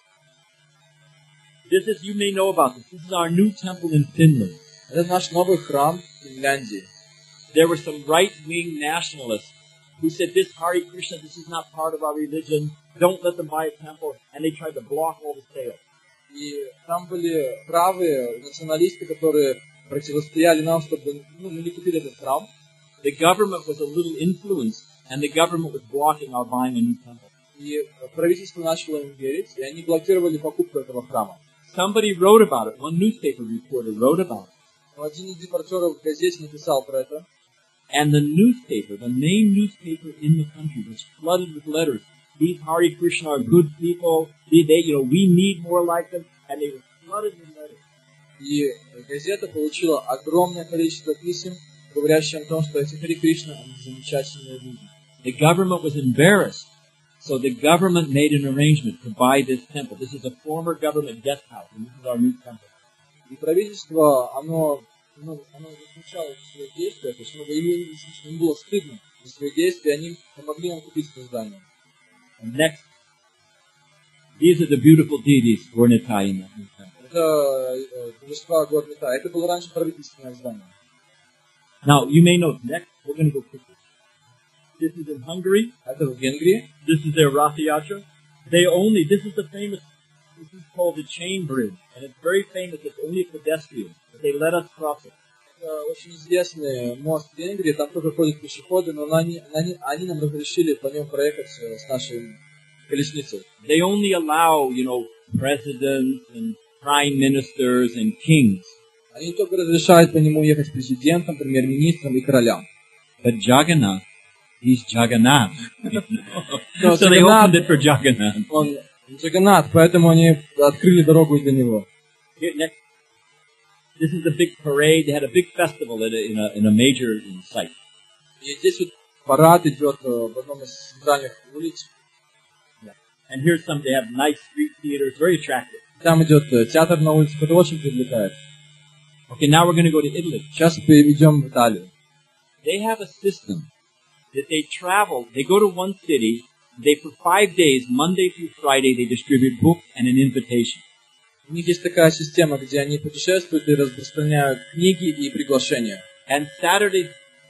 This is, you may know about this. This is our new temple in Finland. Это наш новый храм в Финляндии. There were some right-wing nationalists who said, this Hare Krishna, this is not part of our religion. Don't let them buy a temple. And they tried to block all the sales. Там были правые националисты, которые противостояли нам, чтобы ну, мы не купили этот храм. The government was a little influenced, and the government was blocking our buying a new temple. И правительство начало им верить, и они блокировали покупку этого храма. Somebody wrote about it. One newspaper reporter wrote about it. Но один из репортеров в газете написал про это. And the newspaper, the main newspaper in the country, was flooded with letters. These Hare Krishna are good people. They, they, you know, we need more like them. And they were flooded with letters. И газета получила огромное количество писем, говорящих о том, что эти Харе Кришна, они замечательные люди. The government was embarrassed. So the government made an arrangement to buy this temple. This is a former government guest house, and this is our new temple. И правительство, оно, оно, оно заключало свои действия, то есть оно, им, им было стыдно за свои действия, они помогли нам купить это здание. And next, these are the beautiful deities, Gornitai in that new temple. Это божества Горнита. Это было раньше правительственное здание. Now, you may know, next, we're going to go quickly. This is in Hungary. Это в Венгрии. This is their Rath Yatra. They only, this is the famous, this is called the chain bridge. And it's very famous, it's only a pedestrian. But they let us cross it. Это очень известный мост в Венгрии, там только ходят пешеходы, но они, они, они нам разрешили по нему проехать с нашей колесницей. They only allow, you know, presidents and prime ministers and kings. Они только разрешают по нему ехать президентам, премьер-министрам и королям. But Jagannath, he's Jagannath. No, So they Jagannath- opened it for Jagannath. Он Джаганнат, поэтому они открыли дорогу для него. Here, next. This is a big parade. They had a big festival in a, in a, in a major site. И здесь вот парад идет э, в одном из центральных улиц. And here's some, they have nice street theaters, very attractive. Там идет э, театр на улице, это очень привлекает. Okay, now we're going to go to Italy. Сейчас идем в Италию. They have a system that they travel, they go to one city, they for five days, Monday through Friday, they distribute books and an invitation. У них есть такая система, где они путешествуют и распространяют книги и приглашения. And Saturday,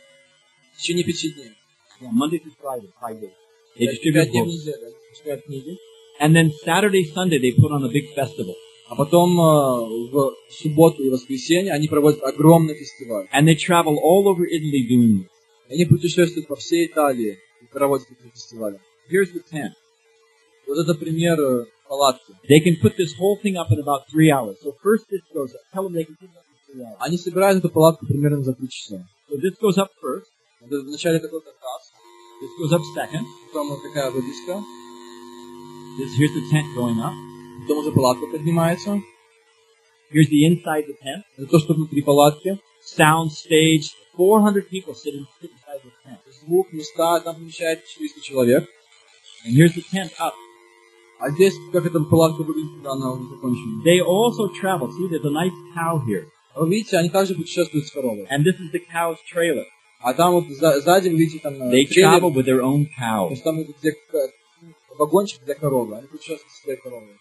В течение пяти дней. yeah, Monday through Friday, five days, they Пять distribute дней в books. неделю они распространяют книги. And then Saturday, Sunday, they put on a big festival. А потом э, в субботу и воскресенье они проводят огромный фестиваль. And they travel all over Italy doing this. Они путешествуют по всей Италии и проводят эти фестивали. Here's the tent. Вот это пример э, палатки. They can put this whole thing up in about three hours. So first this goes up. Tell them they can put it up in three hours. Они собирают эту палатку примерно за три часа. So this goes up first. Это вначале такой каркас, This goes up second. потом вот такая вывеска, This, here's the tent going up. потом уже палатка поднимается. Here's the inside the tent. Это то, что внутри палатки. Sound stage. four hundred people sit, in, sit inside the tent. Звук, места, там помещает четыреста человек. And here's the tent up. А здесь, как эта палатка выглядит, когда она уже закончена. They also travel. See, there's a nice cow here. Вы видите, они также путешествуют с коровой. And this is the cow's trailer. А там вот за- сзади вы видите там э, They трейлер, travel with their own то cow. есть там идет где, э, вагончик для коровы. Они путешествуют с своей коровой.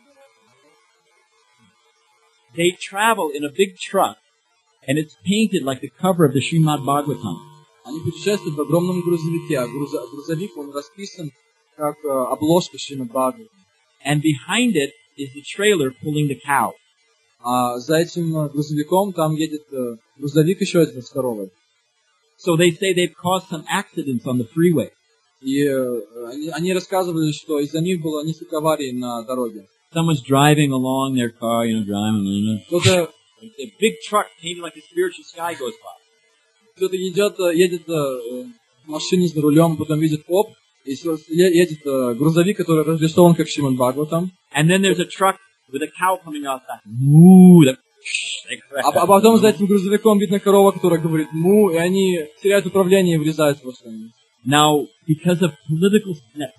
They travel in a big truck, and it's painted like the cover of the Srimad Bhagavatam. Они путешествуют в огромном грузовике, а груза- грузовик, он расписан как э, обложка Шримад Бхагаватам. And behind it is the trailer pulling the cow. А за этим э, грузовиком там едет э, грузовик еще один с коровой. So they say they've caused some accidents on the freeway. И э, они, они рассказывали, что из-за них было несколько аварий на дороге. Someone's driving along their car, you know, driving, you know. Кто-то, A big truck painted like the spiritual sky goes by. кто-то идет, э, едет э, в машине за рулем, потом видит оп, и с- е- едет э, грузовик, который разрисован как Шримад Бхагаватам. And then there's a truck with a cow coming out that, moo, that, like А, а потом за этим грузовиком видно корова, которая говорит му, и они теряют управление и врезаются во что-нибудь. Now, because of political,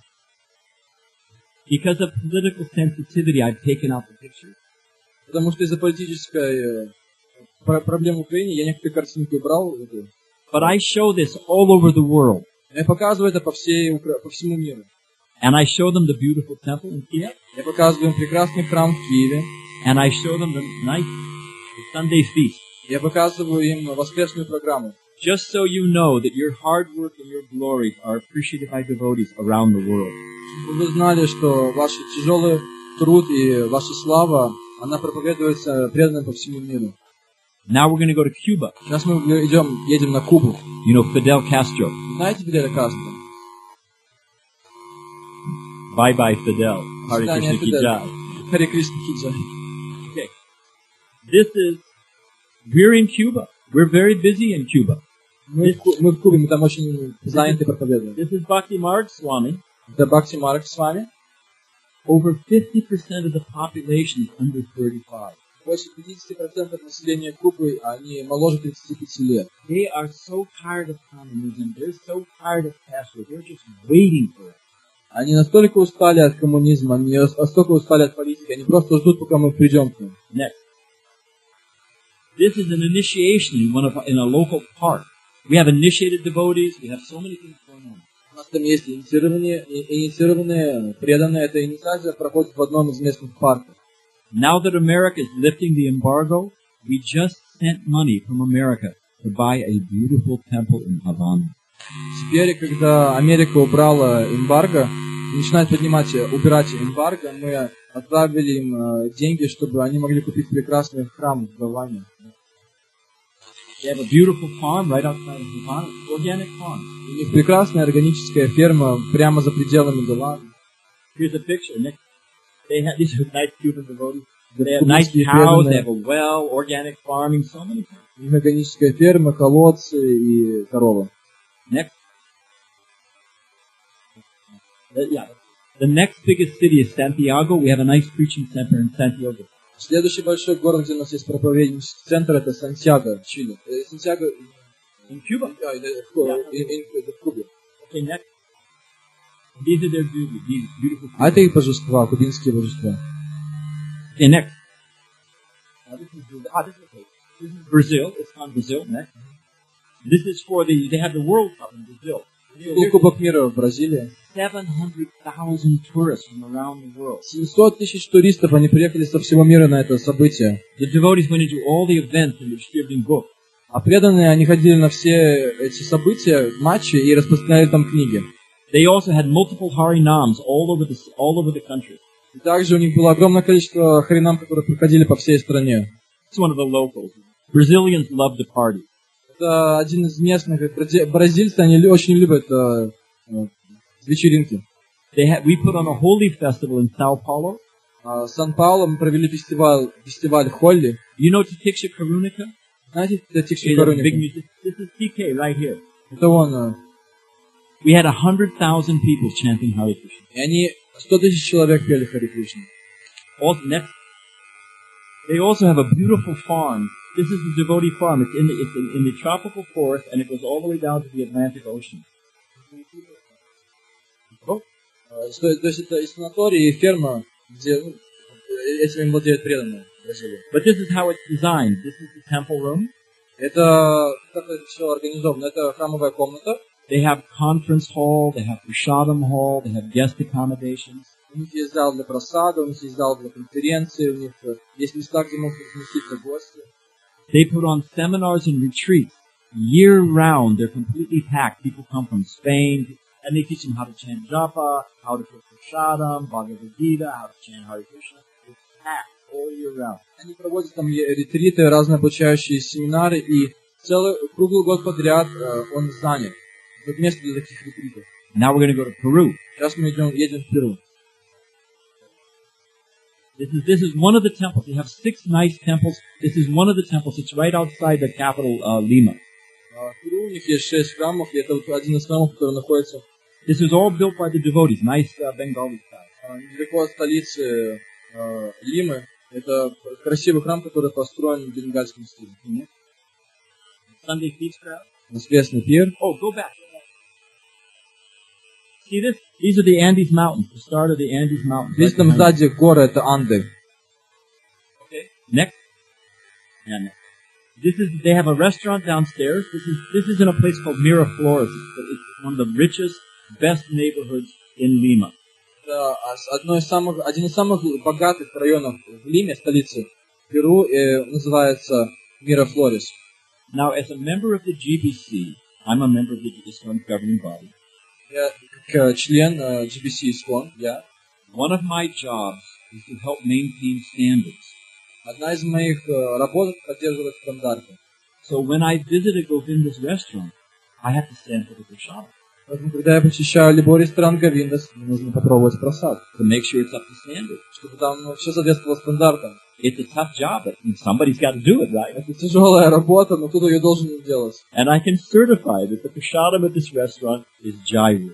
because of political sensitivity, I've taken out the pictures. Потому что из-за политической э, про- проблемы в Украине я некоторые картинки убрал. Это. But I show this all over the world. Я показываю это по, всей, Укра- по всему миру. And I show them the beautiful temple in Kiev. Я показываю им прекрасный храм в Киеве. And I show them the nice the Sunday feast. Я показываю им воскресную программу. Just so you know that your hard work and your glory are appreciated by devotees around the world. Чтобы вы знали, что ваш тяжелый труд и ваша слава Она проповедуется преданным по всему миру. Now we're going to go to Cuba. Сейчас мы идем, едем на Кубу. You know, Fidel Castro. Знаете Фиделя Кастро? Bye-bye, Fidel. Hare Свидания, Krishna Ki Фидель. Jai. Харе Кришна Ки Джай. Okay. This is, we're in Cuba. We're very busy in Cuba. Мы в, Ку- мы в Кубе, мы там очень заняты проповедуем. This is Bhakti Marg Swami. Это Бхакти Марк с вами. Over fifty percent of the population is under thirty-five. Больше пятьдесят процентов населения Кубы, они моложе тридцати пяти лет. They are so tired of communism. They're so tired of Castro. They're just waiting for it. Они настолько устали от коммунизма, они настолько устали от политики, они просто ждут, пока мы придем к ним. Next. This is an initiation in one of in a local park. We have initiated devotees. We have so many things going on. У нас там есть инициированные, инициированные преданные. Эта инициация проходит в одном из местных парков. Now that America is lifting the embargo, we just sent money from America to buy a beautiful temple in Havana. Теперь, когда Америка убрала эмбарго, начинает поднимать, убирать эмбарго, мы отправили им э, деньги, чтобы они могли купить прекрасный храм в Гаване. They have a beautiful farm right outside of Havana, organic farm. У них прекрасная органическая ферма прямо за пределами Гаваны. Here's a picture. Next, they have these are nice Cuban devotees. They have nice cows. They have a well, organic farming, so many things. У них органическая ферма, колодцы и коровы. Next. The, yeah. The next biggest city is Santiago. We have a nice preaching center in Santiago. Следующий большой город, где у нас есть проповеднический центр, это Сантьяго, Чили. Э, Сантьяго In Cuba? а, э, в Ку- Yeah. in- in- в Кубе. Okay, next. These are their beauty, these beautiful А это их божества, кубинские божества. Okay, next. Now this is, Brazil. ah, this is, okay. This is Brazil. It's on Brazil. Next. This is for the, they have the World Cup in Brazil. Был Кубок мира в Бразилии. seven hundred thousand tourists from around the world. семьсот тысяч туристов, они приехали со всего мира на это событие. The devotees went into all the events and were distributing books. А преданные, они ходили на все эти события, матчи и распространяли там книги. They also had multiple Harinams all over the, all over the country. И также у них было огромное количество харинам, которые проходили по всей стране. It's one of the locals. Brazilians love to party. Это один из местных, брази- бразильцы, они лю- очень любят э, э, вечеринки. They had, we put on a holy festival in Sao Paulo. А в Сан-Пауло мы провели фестиваль, фестиваль Холли. You know Tiksha Karunika? Знаете, это Тикши He's a big Каруника? musician. This is T K right here. Это он. э, We had a hundred thousand people chanting Hare Krishna. И они, сто тысяч человек пели Хари Кришна. Also, next, they also have a beautiful farm. This is the devotee farm. It's in the, it's in, in the tropical forest, and it goes all the way down to the Atlantic Ocean. Oh, Э, То, то есть это и санаторий, и ферма, где ну, э, этим владеют преданные в Бразилии. but this is how it's designed. This is the temple room. Это как это все организовано? Это храмовая комната. They have conference hall. They have prasadam hall. They have guest accommodations. У них есть зал для просады, у них есть зал для конференции, у них э, есть места, где могут разместиться гости. They put on seminars and retreats year round. They're completely packed. People come from Spain, and they teach them how to chant japa, how to cook prasadam, Bhagavad Gita, how to chant Hare Krishna. It's packed all year round. Они проводят там е- ретриты, разные обучающие семинары, и целый круглый год подряд э, он занят. Тут место для таких ретритов. Now we're going to go to Peru. Сейчас мы идем, едем в Перу. This is this is one of the temples. They have six nice temples. This is one of the temples. It's right outside the capital, uh, Lima. А в Перу у них есть шесть храмов, и это вот один из храмов, который находится This was all built by the devotees. Nice uh, Bengali style. э, недалеко от столицы э, Лимы. Это красивый храм, который построен в бенгальском стиле. Sunday feast crowd. Воскресный пир. Oh, go back. See this? These are the Andes Mountains. The start of the Andes Mountains. Видите, там Right behind сзади горы, это Анды. you. Okay. Next. Yeah, next. This is. They have a restaurant downstairs. This is. This is in a place called Miraflores. It's, it's one of the richest, best neighborhoods in Lima. Это одно из самых, один из самых богатых районов в Лиме, столице Перу, э, называется Мирафлорес. Now, as a member of the G B C, I'm a member of the Islamic governing body. Я как член э, джи би си Искон, я. One of my jobs is to help maintain standards Одна из моих э, работ — поддерживать стандарты. So when I visited Govinda's restaurant, I had to sample the prasad Поэтому, когда я посещаю любой ресторан Говиндас, мне нужно попробовать просад, to make sure it's up to standard. чтобы там все соответствовало стандартам. It's a tough job, but somebody's got to do it, right? Это тяжелая работа, но кто-то ее должен делать. And I can certify that the prasadam at this restaurant is jairu.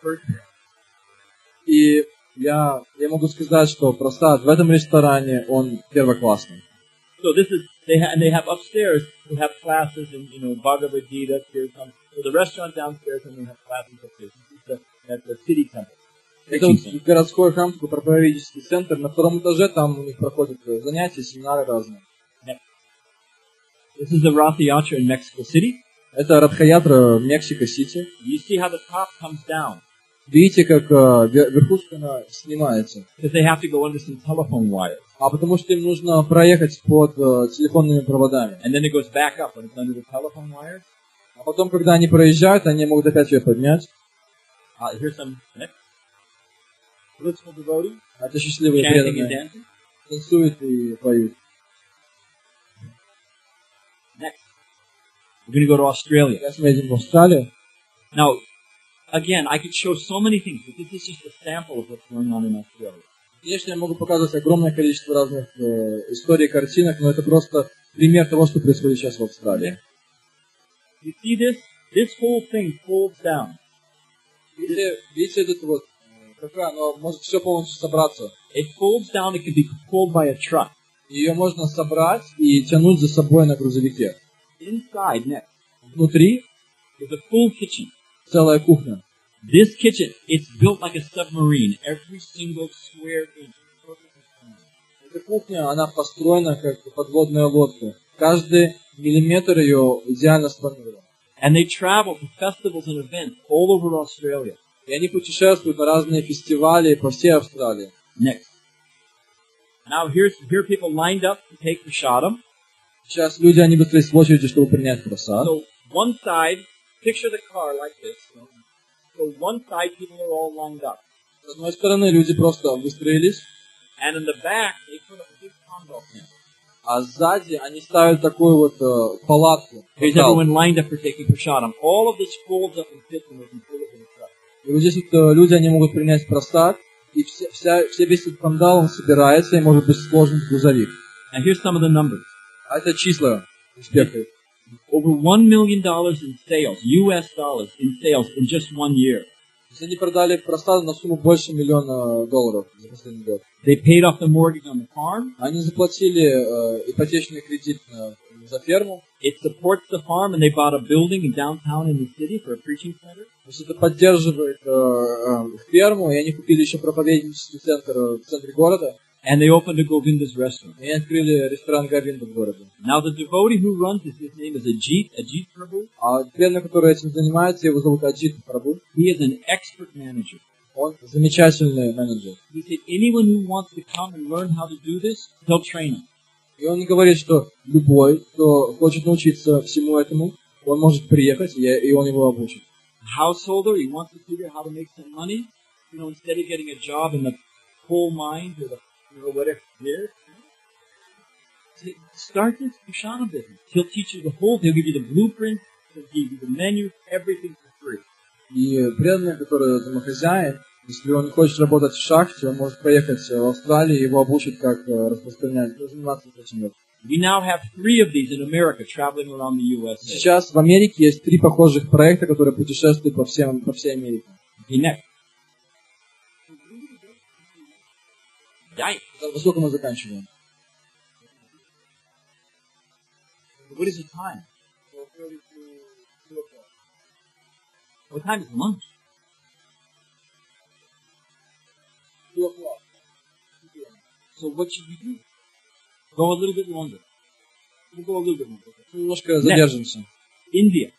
И я, я могу сказать, что просад в этом ресторане, он первоклассный. So this is, they ha- and they have upstairs, they have classes in, you know, Bhagavad Gita, Kirtan. So the restaurant downstairs, and they have classes upstairs. This is the, at the city temple. Это вот городской храм, такой проповеднический центр. На втором этаже там у них проходят занятия, семинары разные. This is the Rath Yatra in Mexico City. Это Радха-ятра в Мексико-Сити. You see how the top comes down. Видите, как э, верхушка она снимается. Because they have to go under some telephone wires. А потому что им нужно проехать под э, телефонными проводами. And then it goes back up when it's under the telephone wires. А потом, когда они проезжают, они могут опять ее поднять. Uh, here's some next. Blissful devotee. Это счастливые Chanting and преданные. dancing. Танцуют и поют. Next. We're going to go to Australia. Сейчас мы едем в Австралию. Now, again, I could show so many things, but this is just a sample of what's going on in Australia. Конечно, я могу показывать огромное количество разных э, историй и картинок, но это просто пример того, что происходит сейчас в Австралии. You see this? This whole thing folds down. Видите, видите этот вот, э, какая, оно может все полностью собраться. It folds down, it can be pulled by a truck. Ее можно собрать и тянуть за собой на грузовике. Inside, next, Внутри there's a full kitchen. целая кухня. This kitchen, it's built like a submarine. Every single square inch is perfectly planned. Эта кухня, она построена как подводная лодка. Каждый миллиметр ее идеально спланирован. And they travel to festivals and events all over Australia. И они путешествуют на разные фестивали по всей Австралии. Next. Now here's, here are people lined up to take prasadam. Сейчас люди, они выстроились в очереди, чтобы принять просад. So one side, picture the car like this. So one side, people are all lined up. С одной стороны, люди просто выстроились, And in the back, they put up a big convo tent. а сзади они ставят такую вот э, палатку. Here's зал. everyone lined up for taking prasadam. All of this folds up and fits in with put it in the truck. И вот здесь вот, э, люди, они могут принять просад, и все, вся, все весь этот пандал, он собирается и может быть сложен в грузовик. And here's some of the numbers. А это числа успеха. Over one million dollars in sales, U S dollars in sales in just one year. То есть они продали просад на сумму больше миллиона долларов за последний год. They paid off the mortgage on the farm. Они заплатили э, ипотечный кредит на, за ферму. It supports the farm, and they bought a building in downtown in the city for a preaching center. То есть это поддерживает э, э, ферму, и они купили еще проповеднический центр в центре города. And they opened a Govinda's restaurant. И они открыли ресторан Говинда в городе. Now the devotee who runs this, his name is Ajit, Ajit Prabhu. А преданный, который этим занимается, его зовут Аджит Прабhu. He is an expert manager. Он замечательный менеджер. He said anyone who wants to come and learn how to do this, he'll train them. И он говорит, что любой, кто хочет научиться всему этому, он может приехать, и, и он его обучит. Householder, he wants to figure out how to make some money. You know, instead of getting a job in the coal mines or the, you know, whatever it is. Start this prasadam business. He'll teach you the whole, he'll give you the blueprint, he'll give you the menu, everything for free. И преданный, который домохозяин, если он не хочет работать в шахте, он может поехать в Австралию, его обучат, как распространять, заниматься этим. We now have three of these in America traveling around the U S A. Сейчас в Америке есть три похожих проекта, которые путешествуют по, всем, по всей Америке. Okay, next. Yikes. Во сколько мы заканчиваем? What is the time? What time is lunch? So what should we do? Go a little bit longer. We'll go a little bit longer. Немножко задержимся. India.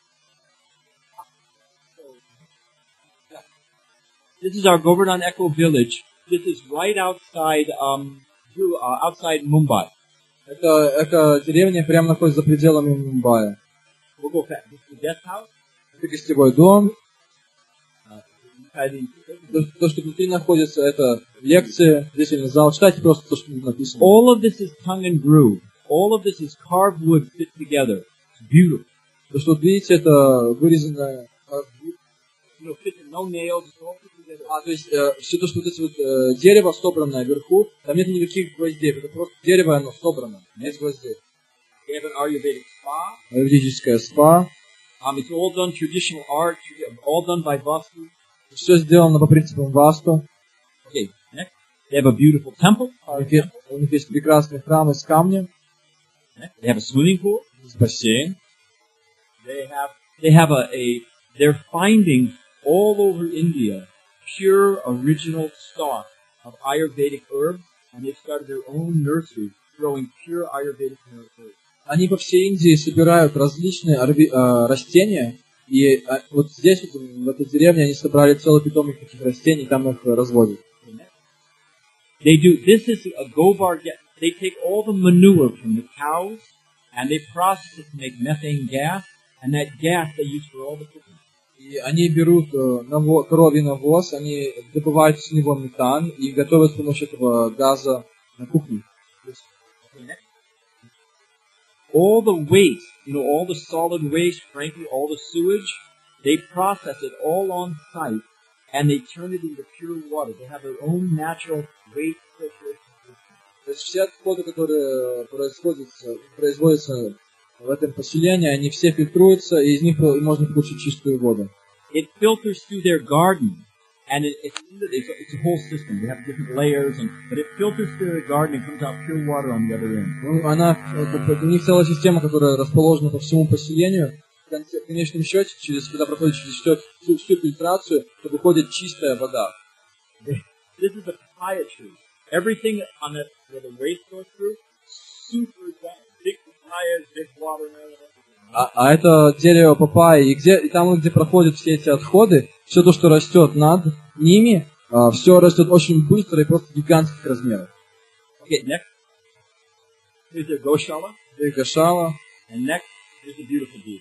This is our Govardhan Echo Village. This is right outside, um, uh, outside Mumbai. Это, это деревня прямо находится за пределами Мумбаи. We'll go fast. This is the guest house. Это гостевой дом. Uh, inside the То, то, что внутри находится, это лекции, зрительный зал. Читайте просто то, что тут написано. All of this is tongue and groove. All of this is carved wood fit together. It's beautiful. То, что вот видите, это вырезанное... You know, fit, no nails, it's all fit together. А, то есть, э, все то, что вот эти вот э, дерево собранное вверху, там нет никаких гвоздей, это просто дерево, оно собрано, без гвоздей. They have an Ayurvedic spa. Аюрведическое спа. Um, it's all done traditional art, all done by Vastu. Все сделано по принципам Васту. Okay, next. They have a beautiful temple. У них есть, у них есть прекрасный храм из камня. Next. They have a swimming pool. Бассейн. They have, they have a, a, they're finding all over India pure original stock of Ayurvedic herbs, and they've started their own nursery growing pure Ayurvedic herbs. Они по всей Индии собирают различные орби- э, растения, и э, вот здесь, вот, в этой деревне, они собрали целый питомник таких растений, там их разводят. They do, this is a gobar, they take all the manure from the cows, and they process it to make methane gas, and that gas they use for all the cooking. И они берут э, наво- коровий навоз, они добывают с него метан и готовят с помощью этого газа на кухне. All the waste, you know, all the solid waste, frankly, all the sewage, they process it all on site, and they turn it into pure water. They have their own natural waste filtration system. То есть все отходы, которые производятся, производятся в этом поселении, они все фильтруются, и из них можно получить чистую воду. It filters through their garden, and it, it, it's, a, it's a whole system. They have different layers, and, but it filters through their garden and comes out pure water on the other end. Ну, она, это, у них целая система, которая расположена по всему поселению. В, конце, в конечном счете, через, когда проходит через всю, всю, всю фильтрацию, то выходит чистая вода. This is a papaya tree. Everything on it, where the waste goes through, super dry. Big papayas, big watermelon. А, а это дерево папайи, и, где, и там, где проходят все эти отходы, все то, что растет над ними, а, все растет очень быстро и просто гигантских размеров. Okay, next. Here's their Goshala. И гашала. And next, here's a beautiful beauty.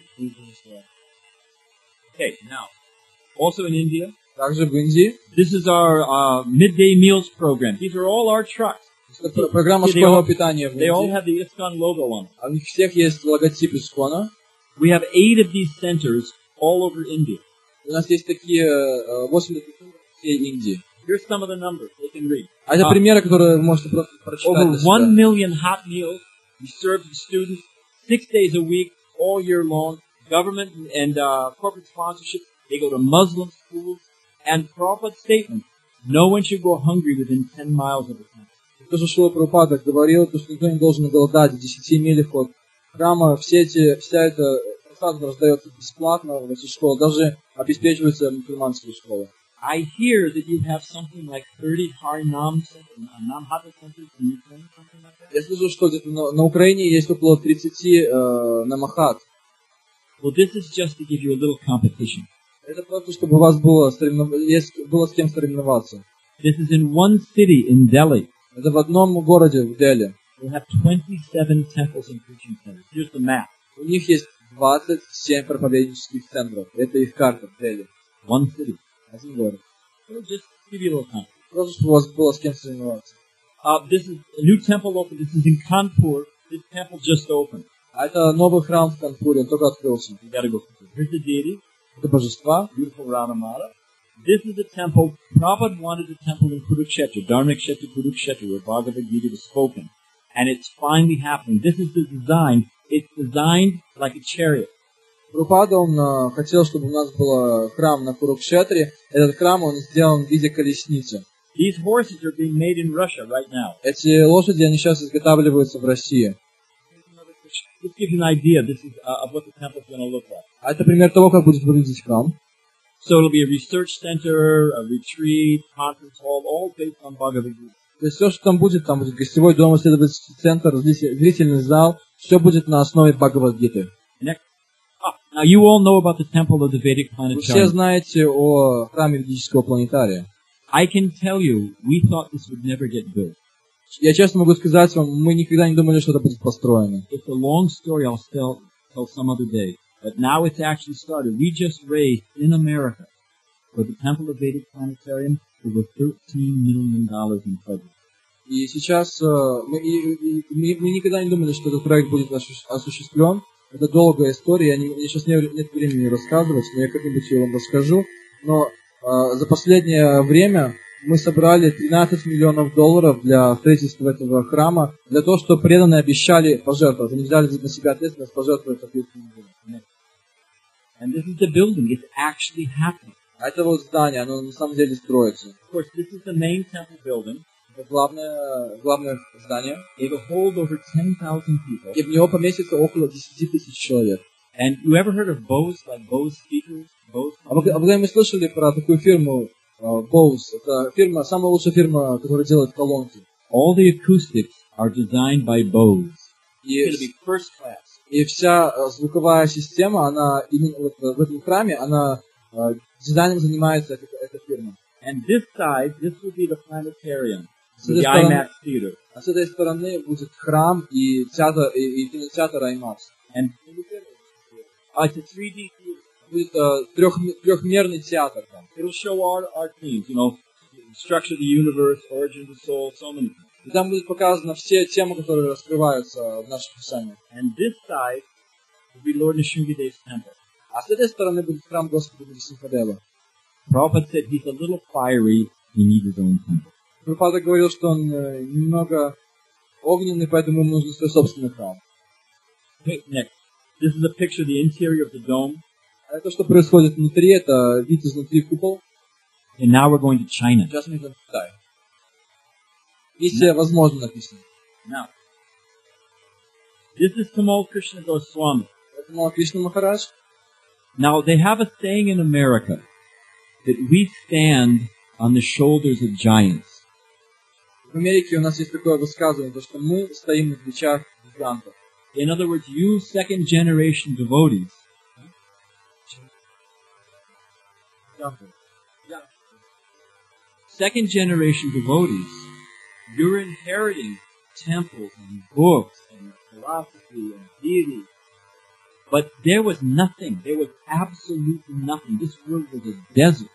Okay, now, also in India, Также в Индии. this is our uh, midday meals program. These are all our trucks. Это программа They all, школьного питания в they all Индии. have the ISKCON logo on them. У них всех есть логотип Искона. We have eight of these centers all over India. У нас есть такие э, восемь таких центров по всей Индии. Here's some of the numbers. They can read. А это Uh, примеры, которые вы можете просто прочитать over для себя. one million hot meals we serve to students six days a week, all year long. Government and uh, corporate sponsorship. They go to Muslim schools. And Prabhupada's statement, no one should go hungry within ten miles of the temple. То, что Шрила Прабхупада говорил, то, что никто не должен голодать в десяти милях от храма. Все эти, вся эта просадка раздается бесплатно в эти школы. Даже обеспечиваются мусульманские школы. I hear that you have something like thirty Harinam centers, Namhata centers in Ukraine, something like that. Я слышал, что где-то на, на Украине есть около тридцати э, намахат. Well, this is just to give you a little competition. Это просто, чтобы у вас было, соревнов... есть, было с кем соревноваться. This is in one city in Delhi. Это в одном городе, в Дели. We have twenty-seven temples and preaching centers. Here's the map. У них есть двадцать семь проповеднических центров. Это их карта в Дели. One city. Один город. So just to give you a little context. Просто, чтобы у вас было с кем соревноваться. Uh, this is a new temple opened. This is in Kanpur. This temple just opened. А это новый храм в Канпуре, он только открылся. You gotta go. Here's the deity. Это божества. Beautiful Radhamata. This is a temple. Prabhupada wanted a temple in Kurukshetra, Dharmakshetra, Kurukshetra, where Bhagavad Gita was spoken. And it's finally happening. This is the design. It's designed like a chariot. Прабхупада, он э, хотел, чтобы у нас был храм на Курукшетре. Этот храм, он сделан в виде колесницы. These horses are being made in Russia right now. Эти лошади, они сейчас изготавливаются в России. Let's give you an idea. This is uh, of what the temple is going to look like. А это пример того, как будет выглядеть храм. So it'll be a research center, a retreat, conference hall, all based on Bhagavad Gita. То есть все, что там будет, там будет гостевой дом, исследовательский центр, зрительный зал, все будет на основе Бхагавад-гиты. Next. Ah, now you all know about the temple of the Vedic Вы все planetarium. знаете о храме ведического планетария. I can tell you, we thought this would never get built. Я честно могу сказать вам, мы никогда не думали, что это будет построено. It's a long story I'll tell, tell some other day. But now it's actually started. We just raised in America for the Temple of Vedic Planetarium over thirteen million dollars in pledges. И сейчас э, мы, и- и- мы, мы никогда не думали, что этот проект будет осущ- осуществлен. Это долгая история, я не- мне сейчас не- нет времени ее рассказывать, но я как-нибудь ее вам расскажу. Но э, за последнее время мы собрали тринадцать миллионов долларов для строительства этого храма, для того, чтобы преданные обещали пожертвовать. Они взяли на себя ответственность пожертвовать соответственным делом. And this is the building. It's actually happening. А это вот здание, оно на самом деле строится. Of course, this is the main temple building. Это главное, главное здание. It will hold over ten thousand people. И в него поместится около десяти тысяч человек. And you ever heard of Bose, like Bose speakers? Bose? А вы, а вы когда-нибудь слышали про такую фирму э, Bose? Это фирма, самая лучшая фирма, которая делает колонки. All the acoustics are designed by Bose. И, It's going to be first class. и вся э, звуковая система, она именно вот в этом храме, она э, дизайном занимается эта, эта фирма. And this side, this will be the planetarium, So the this one- IMAX theater. А с этой стороны будет храм и театр, и, и кинотеатр IMAX. And uh, it's a three D theater. Будет э, трех, трехмерный театр там. It'll show all our themes, you know, structure of the universe, origin of the soul, so many things. И там будет показано все темы, которые раскрываются в наших писаниях. And this side will be Lord Nrsimhadeva's temple. А с этой стороны будет храм Господа Нрсимхадева. Prabhupada said he's a little fiery, he needs his own temple. Прабхупада говорил, что он э, немного огненный, поэтому ему нужен свой собственный храм. Okay, next. This is a picture of the interior of the dome. А то, что происходит внутри, это вид изнутри купол. And now we're going to China. Сейчас мы идем в Китай. Миссия, возможно, написано. Now, this is Tamal Krishna Goswami. Это Мала Кришна Махарадж. Now, they have a saying in America that we stand on the shoulders of giants. В Америке у нас есть такое высказывание, то, что мы стоим на плечах гигантов. In other words, you second generation devotees, Гигантов. second generation devotees, you're inheriting temples and books and philosophy and deity. But there was nothing. There was absolutely nothing. This world was a desert.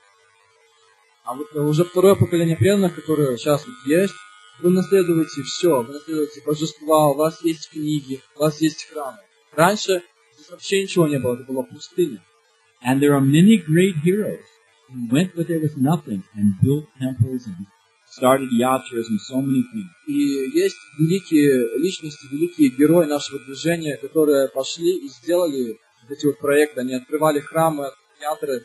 А вот уже второе поколение преданных, которое сейчас вот есть, вы наследуете все, вы наследуете божества, у вас есть книги, у вас есть храмы. Раньше здесь вообще ничего не было, это была пустыня. And there are many great heroes who went where there was nothing and built temples and started yatras and so many things. И есть великие личности, великие герои нашего движения, которые пошли и сделали эти вот проекты, они открывали храмы, театры.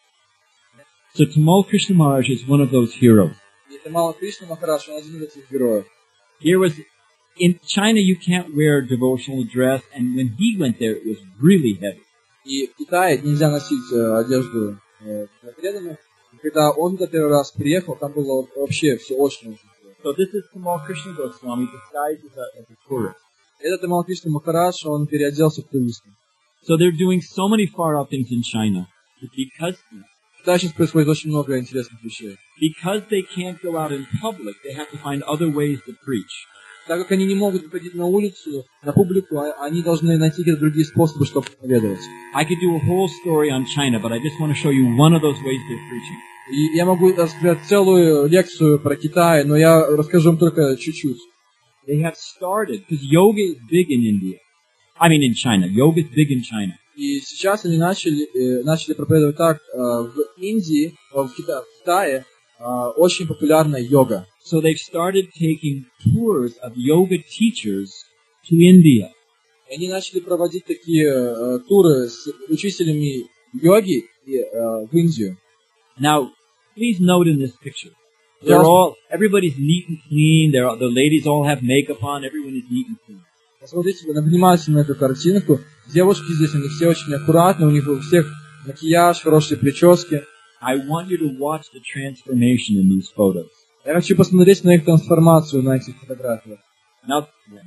So Tamal Krishna Maharaj is one of those heroes. И это Мала Кришна Махарадж, он один из этих героев. Here was, in China you can't wear devotional dress, and when he went there it was really heavy. И в Китае нельзя носить э, одежду э, для преданных. И когда он туда первый раз приехал, там было вообще все очень-очень сложно. So this is Tamal Krishna Goswami disguised as a, as a tourist. Этот Мала Кришна Махарадж, он переоделся в туриста. So they're doing so many far out things in China, that because, В Китае сейчас происходит очень много интересных вещей. because they can't go out in public, they have to find other ways to preach. Так как они не могут выходить на улицу, на публику, а- они должны найти какие-то другие способы, чтобы проповедовать. I could do a whole story on China, but I just want to show you one of those ways they're preaching. И я могу рассказать целую лекцию про Китай, но я расскажу вам только чуть-чуть. They have started, because yoga is big in India. I mean in China. Yoga is big in China. И сейчас они начали, э, начали проповедовать так. э, в Индии, э, в, Кита- в Китае э, очень популярна йога. So they've started taking tours of yoga teachers to India. И они начали проводить такие э, туры с учителями йоги и, э, в Индию. Now, please note in this picture, they're all, everybody's neat and clean. They're, all- the ladies all have makeup on. Everyone is neat and clean. Посмотрите внимательно на эту картинку. Девушки здесь, они все очень аккуратны, у них у всех макияж, хорошие прически. I want you to watch the transformation in these photos. Я хочу посмотреть на их трансформацию на этих фотографиях. Now,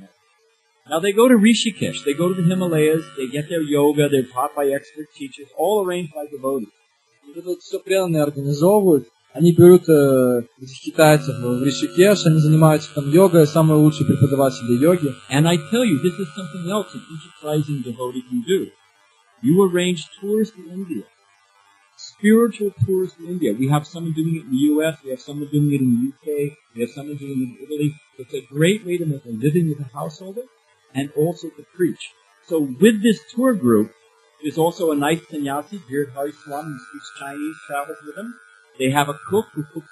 now they go to Rishikesh. They go to the Himalayas. They get their yoga. They're taught by expert teachers, all arranged by devotees. И это все преданные организовывают. Они берут э, этих китайцев в Ришикеш, они занимаются там йогой, самые лучшие преподаватели йоги. And I tell you, this is something else an enterprising devotee can do. You arrange tours to India. spiritual tours to India. We have someone doing it in the U S, we have someone doing it in the U K, we have someone doing it in Italy. It's a great way to make a living with a householder and also to preach. So with this tour group, there's also a nice sannyasi, Virat Hari Swami, who speaks Chinese, travels with them. They have a cook who cooks.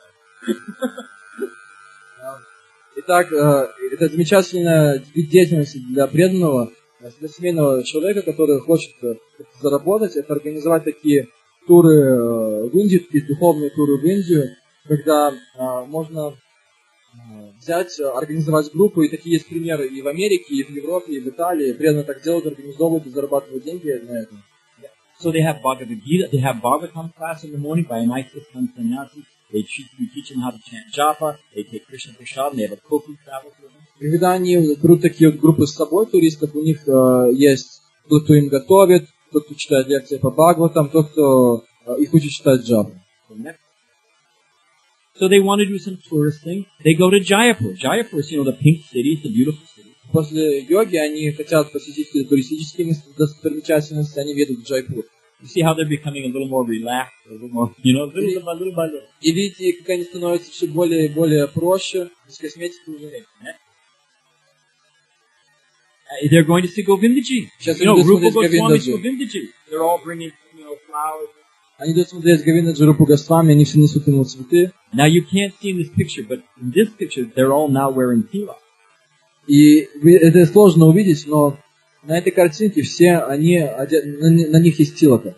Итак, это замечательная деятельность для преданного, для семейного человека, который хочет заработать, это организовать такие туры в Индию, такие духовные туры в Индию, когда можно взять, организовать группу, и такие есть примеры и в Америке, и в Европе, и в Италии. Преданно так делают, организовывают и зарабатывают деньги на этом. So they have Bhagavad Gita, they have Bhagavatam class in the morning by a nice Islam sannyasi. They teach, we teach them how to chant japa, they take Krishna Prasad, and they have a cook who travels with them. И когда они берут такие вот группы с собой, туристов, у них э, есть тот, кто им готовит, тот, кто читает лекции по Бхагаватам, тот, кто э, их учит читать джапу. So they want to do some tourist thing. They go to Jaipur. Jaipur is, you know, the pink city, it's a beautiful city. После йоги они хотят посетить туристические достопримечательности, они едут в Джайпур. You see how they're becoming a little more relaxed, a little more, you know, little by little by little. И видите, как они становятся все более и более проще, без косметики уже. They're going to see Govindaji. You know, Rupa Goswami's Govindaji. They're all bringing, you know, flowers. Они идут смотреть Говиндаджи, Рупу Госвами, они все несут ему цветы. Now you can't see in this picture, but in this picture, they're all now wearing tila. И это сложно увидеть, но на этой картинке все они, на них есть тилока.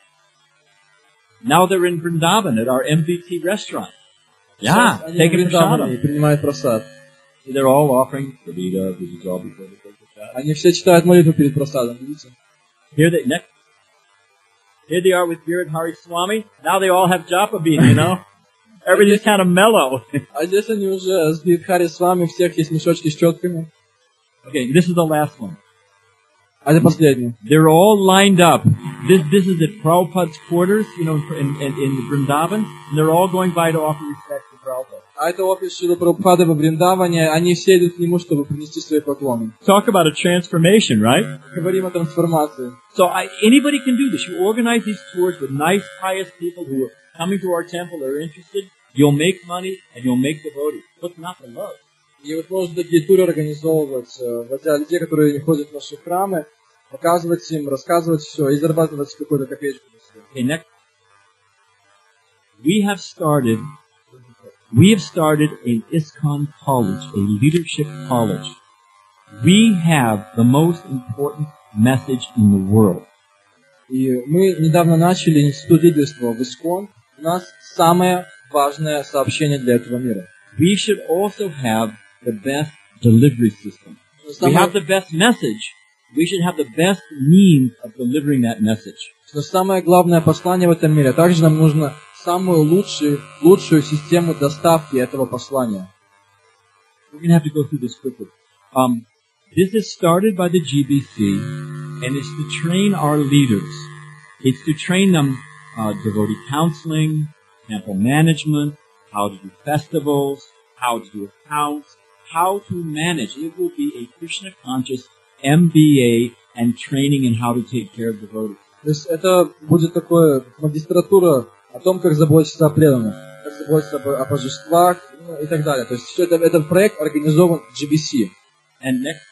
Now they're in Vrindavan at our M V T restaurant. Yeah, taking prasadam. Принимают просад. They're all offering Pravida, which is all before they take prasad. Они все читают молитву перед просадом, видите? Here they, next, here they are with Virat Hari Swami. Now they all have japa bean, you know? Everything's kind of mellow. А здесь они уже с Видхари с вами, у всех есть мешочки с четками. Okay, this is the last one. А это последний. They're all lined up. This this is at Prabhupada's quarters, you know, in, in, in Vrindavan, and they're all going by to offer respect to Prabhupada. А это офис Шрила Прабхупады во Вриндаване, они все идут к нему, чтобы принести свои поклоны. Talk about a transformation, right? Говорим о трансформации. So I, anybody can do this. You organize these tours with nice, pious people who are coming to our temple, are interested. You'll make money and you'll make devotees. What's not to love? И вот можно такие туры организовывать, водя людей, которые не ходят в наши храмы, показывать им, рассказывать все и зарабатывать какую-то копеечку. Okay, next. We have started, we have started an ISKCON college, a leadership college. We have the most important message in the world. И мы недавно начали институт лидерства в ISKCON. У нас самое важное сообщение для этого мира. We should also have the best delivery system. We have the best message. We should have the best means of delivering that message. Но самое главное послание в этом мире. Также нам нужно самую лучшую, лучшую систему доставки этого послания. We're going to have to go through this quickly. Um, this is started by the G B C, and it's to train our leaders. It's to train them uh, devotee counseling, temple management, how to do festivals, how to do accounts, how to manage. It will be a Krishna-conscious M B A and training in how to take care of devotees. То есть это будет такое магистратура о том, как заботиться о преданных, как заботиться об, о божествах, ну, и так далее. То есть все это, этот проект организован G B C. And next,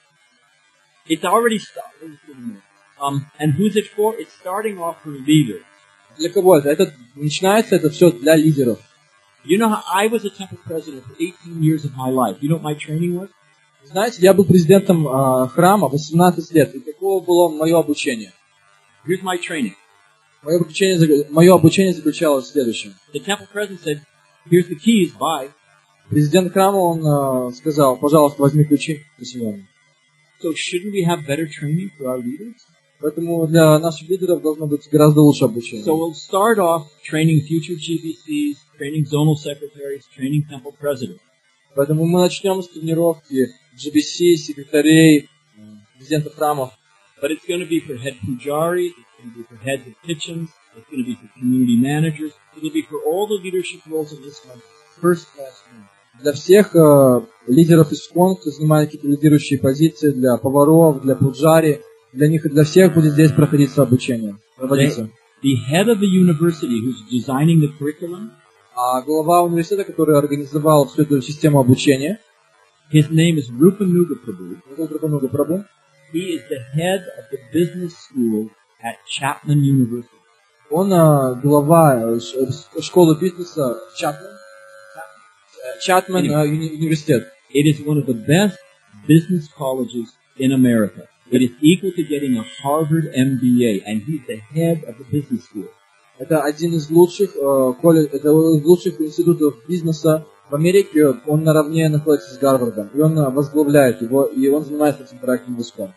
it's already started. Um, and who's it for? It's starting off for leaders. Для кого это? Это начинается это все для лидеров. You know how I was a temple president for eighteen years of my life. You know what my training was? Знаете, я был президентом э, храма восемнадцать лет. И каково было мое обучение? Here's my training. Мое обучение, мое обучение заключалось в следующем. The temple president said, "Here's the keys. Bye." Президент храма, он э, сказал, пожалуйста, возьми ключи до свидания. So shouldn't we have better training for our leaders? Поэтому для наших лидеров должно быть гораздо лучше обучение. So we'll start off training future G B Cs, training zonal secretaries, training temple presidents. Поэтому мы начнем с тренировки G B C, секретарей, президентов храмов. But it's going to be for head pujaris, it's going to be for heads of kitchens, it's going to be for community managers, it'll be for all the leadership roles of this one, first class. Для всех э, лидеров ISKCON, кто занимает какие-то лидирующие позиции, для поваров, для пуджари, для них и для всех будет здесь проходиться обучение, проводиться. The head of the university who's designing the curriculum, А глава университета, который организовал всю эту систему обучения, his name is Rupanuga Prabhu. это Рупануга Прабhu, He is the head of the business school at Chapman University. он а, глава э, ш- э, школы бизнеса Чапман, э, Чапман э, уни- университет. It is one of the best business colleges in America. It is equal to getting a Harvard M B A, and he's the head of the business school. Это один из лучших э, колледж, это из лучших институтов бизнеса в Америке. Он наравне находится с Гарвардом, и он э, возглавляет его, и он занимается этим проектом языком.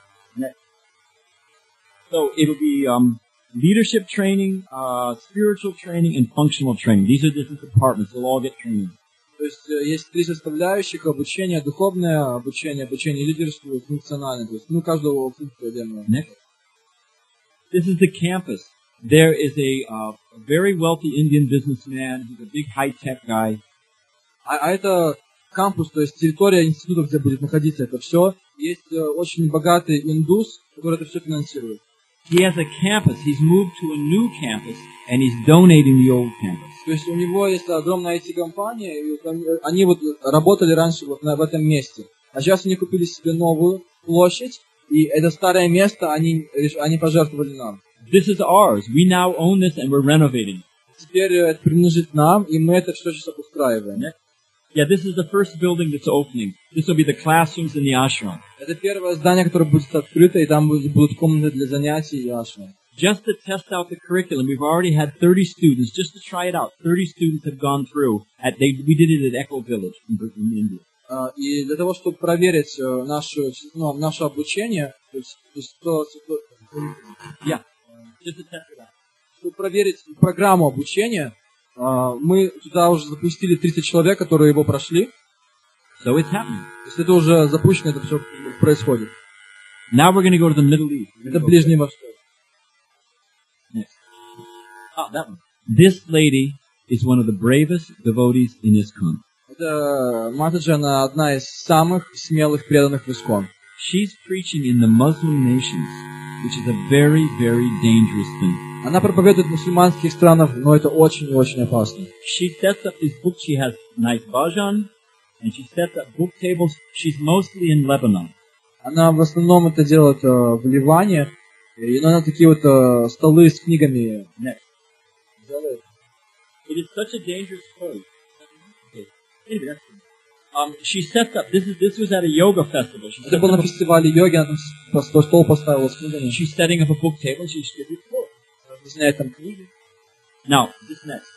So it'll be um, leadership training, uh, spiritual training, and functional training. These are different departments. They'll all get training. То есть э, есть три составляющих: обучение, духовное обучение, обучение лидерству и функциональное. То есть, ну, каждого функция отдельно. Next. This is the campus. There is a, uh, a very wealthy Indian businessman. He's a big high-tech guy. А, а это кампус, то есть территория института, где будет находиться это все. Есть э, очень богатый индус, который это все финансирует. He has a campus. He's moved to a new campus, and he's donating the old campus. То есть у него есть огромная ай ти-компания, и вот они, они вот работали раньше вот на, в этом месте. А сейчас они купили себе новую площадь, и это старое место они, реш- они пожертвовали нам. This is ours. We now own this, and we're renovating. Теперь э, это принадлежит нам, и мы это все сейчас обустраиваем. Yeah, this is the first building that's opening. This will be the classrooms in the ashram. Это первое здание, которое будет открыто, и там будут, будут комнаты для занятий и ашрам. Just to test out the curriculum, we've already had thirty students, just to try it out. thirty students have gone through. At, they, we did it at Echo Village in, in India. А, и для того, чтобы проверить э, наше, ну, наше обучение, то есть, то есть, то- то- Yeah, just to test it out. чтобы проверить программу обучения, а, мы туда уже запустили тридцать человек, которые его прошли. So it's happening. То есть это уже запущено, это все происходит. Now we're going to go to the Middle East. We're Это gonna go Ближний Восток. next. Oh, that one. This lady is one of the bravest devotees in ISKCON. Это Матаджи, она одна из самых смелых преданных в Искон. She's preaching in the Muslim nations, which is a very, very dangerous thing. Она проповедует в мусульманских странах, но это очень и очень опасно. She sets up these books. She has nice bhajan, and she sets up book tables. She's mostly in Lebanon. Она в основном это делает э, в Ливане, и она такие вот э, столы с книгами Next. делает. It is such a dangerous place. Okay. Anyway, that's good. Um, she sets up. This is this was at a yoga festival. She Это sets было up на a, фестивале йоги, она там с- по- стол поставила с книгами, she's setting up a book table. She distributes books. разъясняет там книги. Now, this next.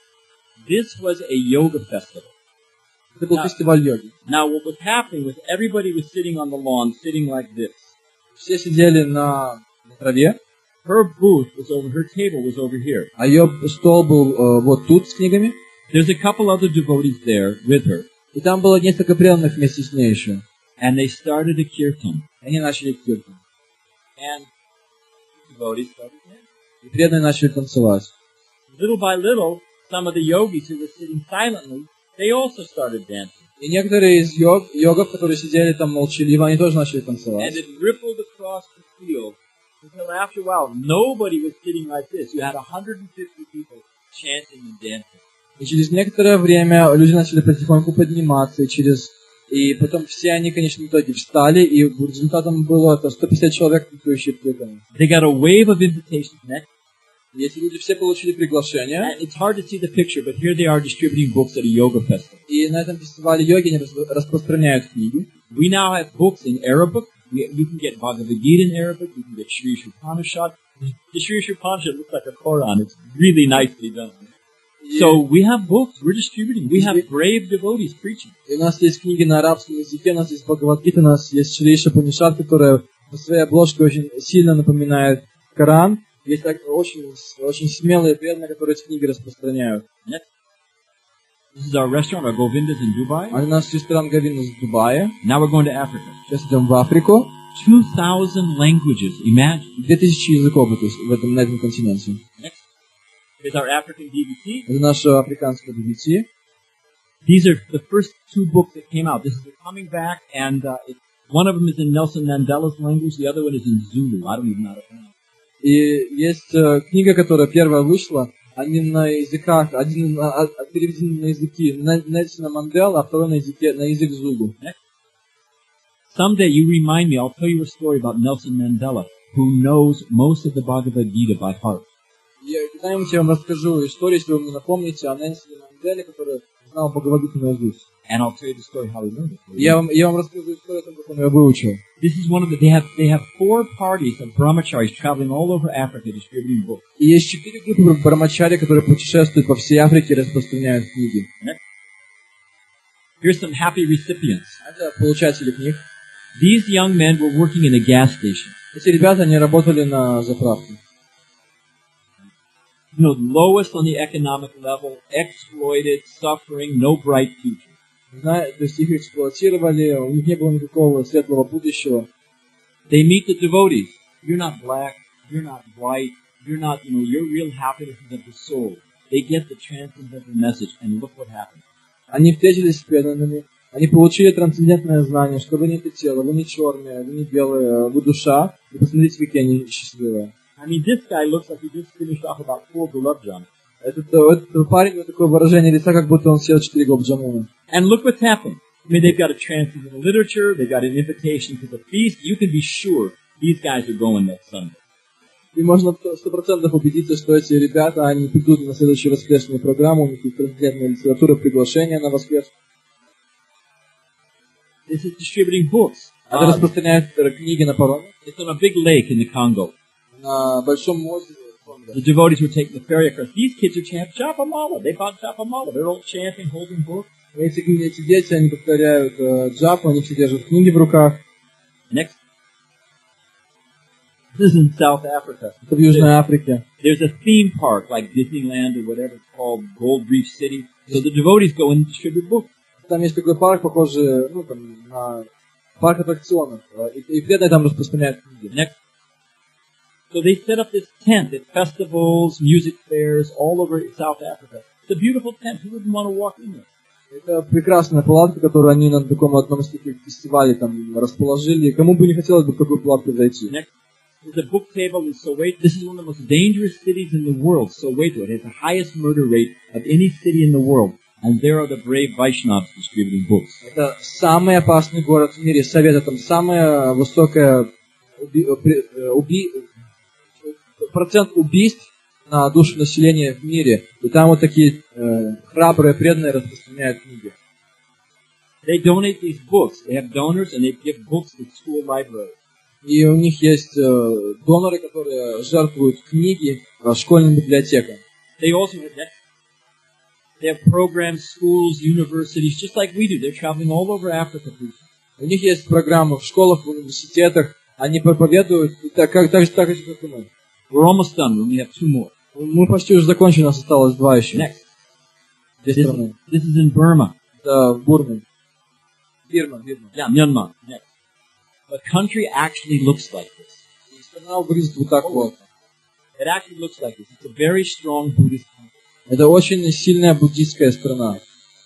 This was a yoga festival. Это был Да. фестиваль йоги. Now, what was happening was everybody was sitting on the lawn, sitting like this. Все сидели на, на траве, Her booth was over. Her table was over here. а ее стол был э, вот тут с книгами. There's a couple other devotees there with her, И там было несколько преданных вместе с ней еще. and they started a kirtan. Они начали киртан. And devotees started dancing. И преданные начали танцевать. Little by little, some of the yogis who were sitting silently, they also started dancing. И некоторые из йог, йогов, которые сидели там молчаливо, они тоже начали And танцевать. it rippled across the field until after a while, nobody was sitting like this. You had one hundred fifty people chanting and dancing. И через некоторое время люди начали потихоньку подниматься, и через... И потом все они, конечно, в итоге встали, и результатом было это сто пятьдесят человек, танцующие преданные. They got a wave of invitations next. И эти люди все получили приглашение, And it's hard to see the picture, but here they are distributing books at a yoga festival. и на этом фестивале йоги они распро- распространяют книги. We now have books in Arabic. We, you can get Bhagavad Gita in Arabic. You can get Sri Upanishad. The Sri Upanishad looks like a Quran. It's really nicely done. So we have books. We're distributing. We have brave devotees preaching. И у нас есть книги на арабском языке, у нас есть Бхагавад-гита, у нас есть Шри Ишапанишад, которая по своей обложке очень сильно напоминает Коран. Есть так, очень, очень смелые преданные, которые эти книги распространяют. This is our restaurant, our Govindas in Dubai. А у нас ресторан Говин из Дубая. Now we're going to Africa. Сейчас идем в Африку. Two thousand languages. Imagine. Две тысячи языков то есть, в этом, на этом континенте. Next is our African D V C. Это наше африканское ди ви ти. These are the first two books that came out. This is coming back, and uh, it, one of them is in Nelson Mandela's language. The other one is in Zulu. I don't even know how to pronounce it. И есть э, книга, которая первая вышла, они на языках, один на, а, переведены на языки Нельсона Мандела, а второй на, языке, на язык Зулу. Someday you remind me, I'll tell you a story about Nelson Mandela, who knows most of the Bhagavad Gita by heart. Я когда-нибудь я вам расскажу историю, если вы мне напомните, о Нельсоне Манделе, который знал Бхагавад-гиту наизусть. And I'll tell you the story how he learned it. Я вам, я вам расскажу историю о том, как он ее выучил. This is one of the, they have, they have four parties of brahmacharis traveling all over Africa distributing books. И есть четыре группы брамачари, которые путешествуют по всей Африке и распространяют книги. Here's some happy recipients. Это получатели книг. These young men were working in a gas station. Эти ребята, они работали на заправке. You know, lowest on the economic level, exploited, suffering, no bright future. Знаете, то есть их эксплуатировали, у них не было никакого светлого будущего. They meet the devotees. You're not black, you're not white, you're not, you know, your real happiness is of the soul. They get the transcendental message, and look what happened. Они встретились с преданными, они получили трансцендентное знание, что вы не это тело, вы не черные, вы не белые, вы душа, и посмотрите, какие они счастливые. I mean, this guy looks like he just finished off about four gulab jamuns. Этот, этот парень, вот такое выражение лица, как будто он съел четыре гулаб-джамуна. And look what's happened. I mean, they've got a transcendental literature, they've got an invitation to the feast. You can be sure these guys are going next Sunday. И можно сто процентов убедиться, что эти ребята, они придут на следующую воскресную программу, у них есть трансцендентная литература, приглашение на воскрес. This is distributing books. Это Uh, распространяет книги на пароме. it's on a big lake in the Congo. На большом озере. The devotees were taking the ferry across. These kids are chanting Japamala. They bought Japamala. They're all chanting, holding books. Эти, эти дети, они повторяют э, джапу, они все держат книги в руках. Next. This is in South Africa. Это в Южной Африке. There's a theme park like Disneyland or whatever it's called, Gold Reef City. So the devotees go and distribute books. Там есть такой парк, похожий, ну, там, на парк аттракционов. И, и преданные там распространяют книги. Next. So they set up this tent at festivals, music fairs, all over South Africa. It's a beautiful tent. Who wouldn't want to walk in there? Это прекрасная палатка, которую они на таком одном из таких фестивалей там расположили. Кому бы не хотелось бы в такую палатку зайти? Next. There's a book table in Soweto. This is one of the most dangerous cities in the world, Soweto. It has the highest murder rate of any city in the world. And there are the brave Vaishnavas distributing books. Это самый опасный город в мире, Совета. Там самая высокая уби, уби, процент убийств на душу населения в мире. И там вот такие э, храбрые, преданные распространяют книги. They donate these books. They have donors and they give books to school libraries. И у них есть э, доноры, которые жертвуют книги э, школьным библиотекам. They also have that. They have programs, schools, universities, just like we do. They're traveling all over Africa. У них есть программы в школах, в университетах. Они проповедуют так, как, так, же, так же, как и мы. We're almost done. We only have two more. Мы почти уже закончили, у нас осталось два еще. Next. Две This, страны. this is in Burma. Это в Бурме. Бирма, Бирма. Yeah, Myanmar. Next. The country actually looks like this. И страна выглядит вот так вот. It actually looks like this. It's a very strong Buddhist country. Это очень сильная буддийская страна.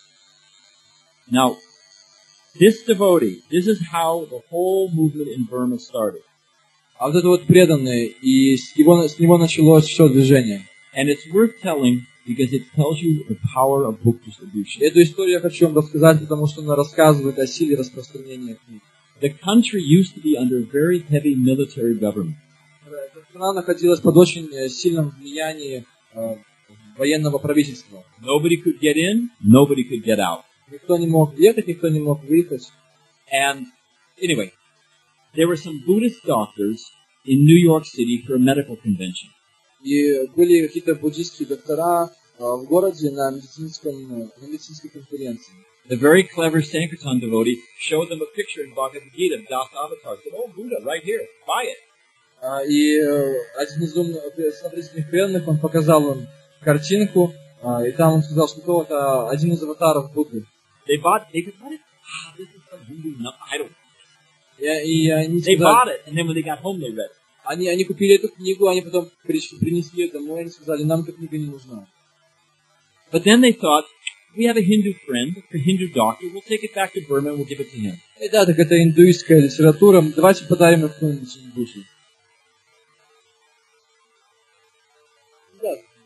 Now, this devotee, this is how the whole movement in Burma started. А вот это вот преданный, и с него, с него началось все движение. And it's worth telling because it tells you the power of book distribution. Эту историю я хочу вам рассказать, потому что она рассказывает о силе распространения книг. The country used to be under very heavy military government. Эта страна находилась под очень сильным влиянием э, военного правительства. Nobody could get in, nobody could get out. Никто не мог въехать, никто не мог выехать. And anyway, there were some Buddhist doctors in New York City for a medical convention. И были какие-то буддийские доктора э, в городе на медицинском, на медицинской конференции. The very clever Sankirtan devotee showed them a picture in Bhagavad Gita of Das Avatar. Said, "Oh, Buddha, right here, buy it." Uh, и uh, один из умных, смотрительных преданных, он показал им картинку, uh, и там он сказал, что это один из аватаров Будды. They bought, they could buy it. Ah, this is some Hindu nut. I don't. И, и они, They сказали, bought it, and then when they got home, they read it. они, они купили эту книгу, они потом приш- принесли ее домой, и они сказали, нам эта книга не нужна. But then they thought, we have a Hindu friend, a Hindu doctor. We'll take it back to Burma and we'll give it to him. И да, так это индуистская литература, давайте подарим ее какому-нибудь индусу.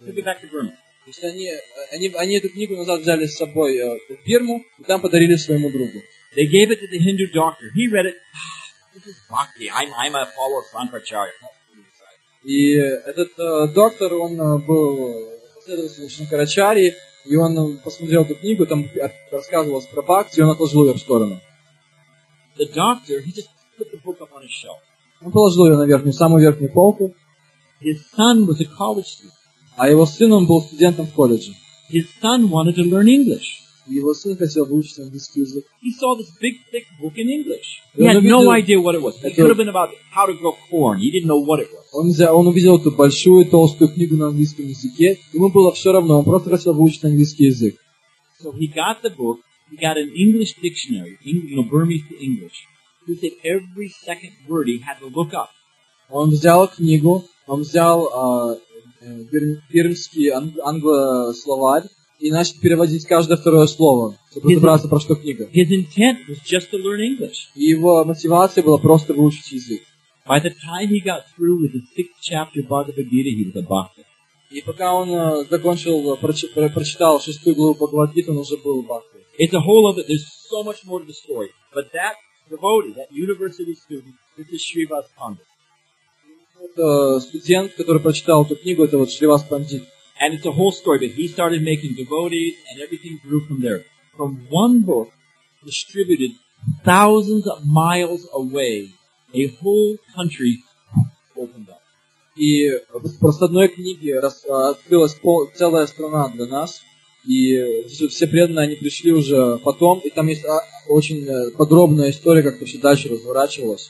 took it back to Burma. То есть они, они, они эту книгу назад взяли с собой э, в Бирму и там подарили своему другу. They gave it to the Hindu doctor. He read it. This is bhakti. I'm, I'm a follower of Shankaracharya. И этот э, доктор, он э, был последователем Шанкарачарьи, и он э, посмотрел эту книгу, там рассказывалось про бхакти, и он отложил ее в сторону. The doctor, he just put the book up on his shelf. Он положил ее на верхнюю, самую верхнюю полку, His son was a college student. а его сын, он был студентом в колледже. His son wanted to learn English. И его сын хотел выучить английский язык. He saw this big, thick book in English. И He он had no увидел- idea what it was. It Это- could have been about how to grow corn. He didn't know what it was. Он, взял, он увидел эту большую, толстую книгу на английском языке, ему было все равно, он просто хотел выучить английский язык. So he got the book. He got an English dictionary, Eng- you know, Burmese to English. He said every second word he had to look up. Он взял книгу, он взял а, э, бир- бирмский ан- англословарь и начал переводить каждое второе слово, чтобы разобраться, про что книга. His intent was just to learn English. И его мотивация была просто выучить язык. By the time he got through with the sixth chapter Bhagavad Gita, he was a bhakta. И пока он э, закончил, прочи- про- прочитал шестую главу Бхагавад-гиты, он уже был бхактой. It's a whole other, there's so much more to the story. But that devotee, that university student, this is Srivas Pandit. Это студент, который прочитал эту книгу, это вот Шривас Пандит. And it's a whole story, but he started making devotees and everything grew from there. From one book, distributed thousands of miles away, a whole country opened up. И просто одной книги рас- открылась пол- целая страна для нас. И здесь вот все преданные, они пришли уже потом. И там есть а, очень э, подробная история, как это все дальше разворачивалось.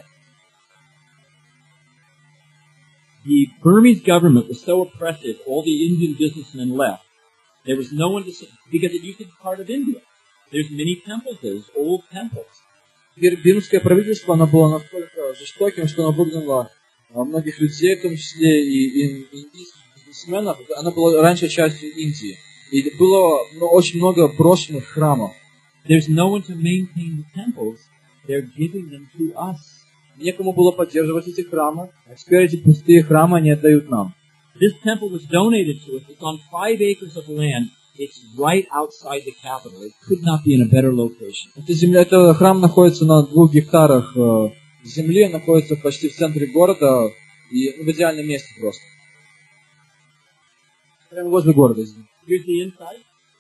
The Burmese government was so oppressive, all the Indian businessmen left. There was no one to say, because it used to be part of India. There's many temples there, there's old temples. Бир- Бирмское правительство, оно было настолько жестоким, что оно выгнало а, многих людей, в том числе и, и индийских бизнесменов. Оно было раньше частью Индии. И было ну, очень много брошенных храмов. There's no one to maintain the temples. They're giving them to us. Некому было поддерживать эти храмы, а теперь эти пустые храмы они отдают нам. This temple was donated to us. It's on five acres of land. It's right outside the capital. It could not be in a better location. Эта земля, это храм находится на двух гектарах э, земли, находится почти в центре города и ну, в идеальном месте просто. Прямо возле города. извините. Here's the inside.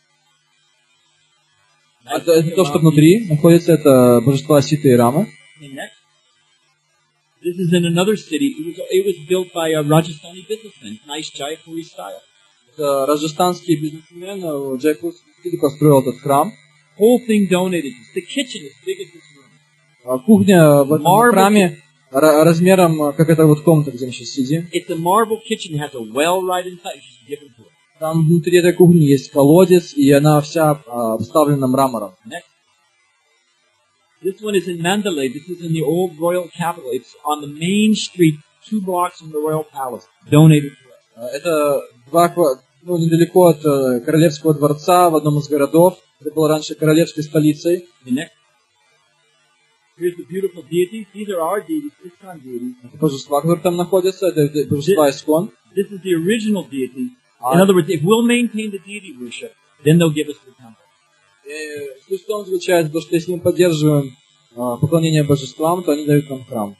А то, это то, что внутри находится, это божества Сита и Рама. Okay, next. This is in another city. It was, it was built by a Rajasthani businessman. Nice Jaipuri style. Это раджастанский бизнесмен э, Джайпур Сита построил этот храм. Whole thing donated. The kitchen is big as this room. А кухня в этом Marble. храме ра- размером, э, как эта вот комната, где мы сейчас сидим. It's a marble kitchen. It has a well right inside. It's just given to it. Там внутри этой кухни есть колодец, и она вся а, обставлена мрамором. Next. This one is in Mandalay. This is in the old royal capital. It's on the main street, two blocks from the royal palace. Donated to us. А, Это два, ква- ну, недалеко от э, Королевского дворца в одном из городов. Это было раньше королевской столицей. The next. Here's the beautiful deities. These are our deities, Iskon deities. Это божества, которые там находятся, это, это божества Искон. This is the original deity. In other words, if we'll maintain the deity worship, then they'll give us the temple. И суть в том заключается, то, что если мы поддерживаем а, поклонение божествам, то они дают нам храм.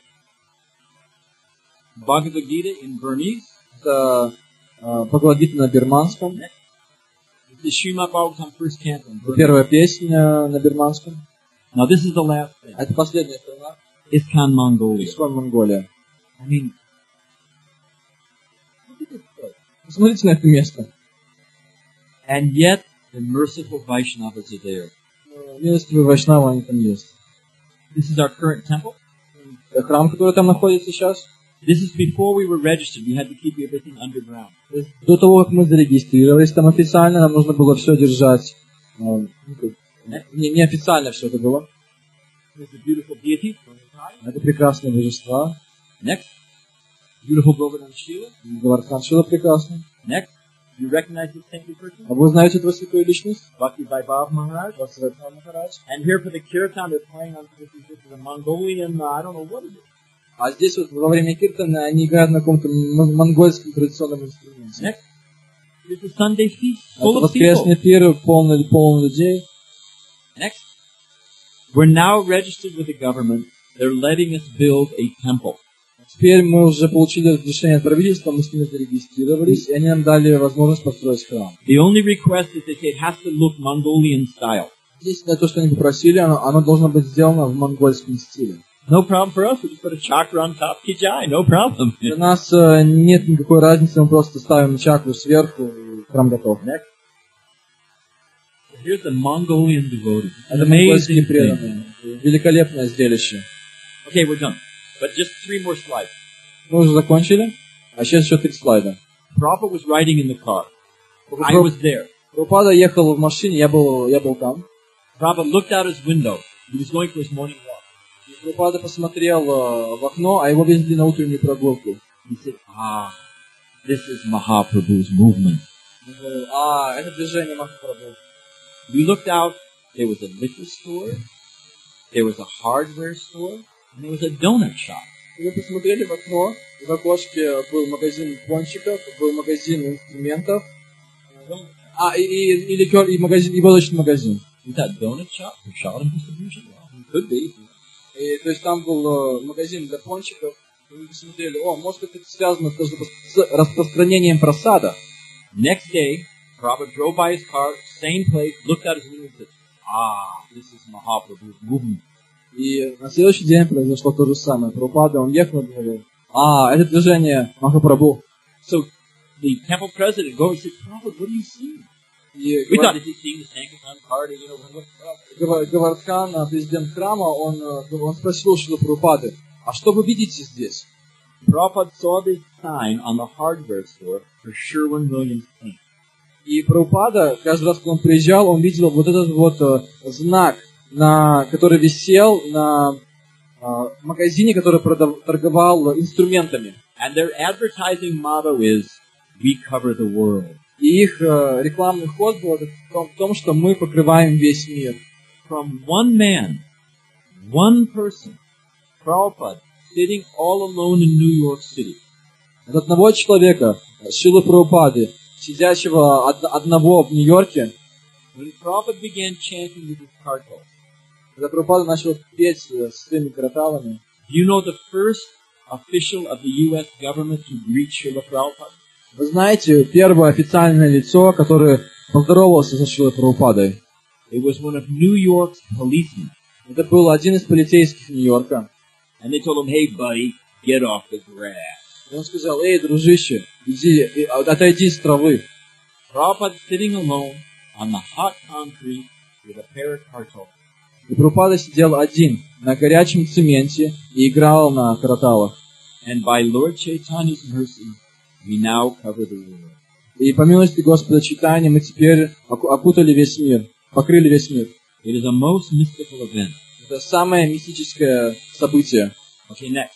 Bhagavad Gita in Burmese. Это а, Бхагавад-гита на бирманском. This is Srimad Bhagavatam first canto in Это Burmese. первая песня на бирманском. Now this is the last thing. А это последняя страна. Iskon Mongolia. Искон Монголия. I mean, Посмотрите на это место. and yet the merciful Vaishnavas are there. Милостивые вайшнавы, они там есть. This is our current temple. Это храм, который там находится сейчас. This is before we were registered. We had to keep everything underground. То есть до того, как мы зарегистрировались там официально, нам нужно было все держать. э, ну, как, Не, неофициально все это было. There's the beautiful deity. Это прекрасные божества. Next. Beautiful Govardhan Shila. Гавардхан Шила прекрасный. Next. You recognize this saintly person? А вы знаете эту святую личность? Bhakti Vaibhav Maharaj. Василевхан Махарадж. And here for the kirtan, they're playing on this is, this is a Mongolian, uh, I don't know what it is. А здесь вот во время киртана они играют на каком-то м- монгольском традиционном инструменте. Next, it's a Sunday feast Это full of воскресный people. пир, полный, полный людей. Next, we're now registered with the government. They're letting us build a temple. Теперь мы уже получили разрешение от правительства, мы с ними зарегистрировались, и они нам дали возможность построить храм. The only request is that it has to look Mongolian style. Единственное, то, что они попросили, оно, оно должно быть сделано в монгольском стиле. No problem for us. We just put a chakra on top, kijai, no problem. Для нас э, нет никакой разницы, мы просто ставим чакру сверху, и храм готов. Next. Here's the Mongolian devotee. Это Amazing монгольские thing. преданные. Великолепное зрелище. Okay, we're done. But just three more slides. Мы уже закончили, а сейчас еще три слайда. Prabhupada was riding in the car. I Праб- was there. Прабхупада ехал в машине, я был, я был там. Prabhupada looked out his window. He was going for his morning walk. И Прабхупада посмотрел э, в окно, а его везли на утреннюю прогулку. He said, ah, this is Mahaprabhu's movement. Он говорил, а, это движение Махапрабху. We looked out. There was a liquor store. There was a hardware store. And there was a donut shop. И мы посмотрели в окно, и в окошке был магазин пончиков, был магазин инструментов, а, и, и, и ликер, и магазин, и водочный магазин. We thought donut shop for Shaolin distribution? Well, it could be. И, то есть там был э, магазин для пончиков, и мы посмотрели, о, может это связано с, с распространением просада. Next day, Prabhupada drove by his car, same place, looked out his window and said, ah, this is Mahaprabhu's movement. И на следующий день произошло то же самое. Прабхупада, он ехал и говорил, а, это движение Махапрабху. So the temple president goes and said, Prabhupada, what do you see? И We thought, is he seeing the Sankirtan party? You know, what, Гава- Гавардхан, президент храма, он, э, он спросил Шрила Прабхупады, а что вы видите здесь? Prabhupada saw this sign on the hardware store for Sherwin-Williams paint. И Прабхупада, каждый раз, когда он приезжал, он видел вот этот вот э, знак, на, который висел на э, магазине, который продав, торговал инструментами. And their advertising motto is, we cover the world. И их э, рекламный ход был в том, в том, что мы покрываем весь мир. From one man, one person, Prabhupada, sitting all alone in New York City. От одного человека, Шрилы Прабхупады, сидящего од- одного в Нью-Йорке, When Prabhupada began chanting with his kartal, когда Прабхупада начал петь э, с своими караталами, do you know the first official of the U S government to greet Srila Prabhupada? вы знаете, первое официальное лицо, которое поздоровался со Шрилой Прабхупадой, It was one of New York's policemen. это был один из полицейских Нью-Йорка. And they told him, hey buddy, get off the grass. И он сказал, эй, дружище, иди, и- отойди с травы. Prabhupada sitting alone on the hot concrete with a pair of kartals. И Прабхупада сидел один на горячем цементе и играл на караталах. And by Lord Chaitanya's mercy, we now cover the world. И по милости Господа Чайтаньи мы теперь оку- окутали весь мир, покрыли весь мир. It is a most mystical event. Это самое мистическое событие. Okay, next.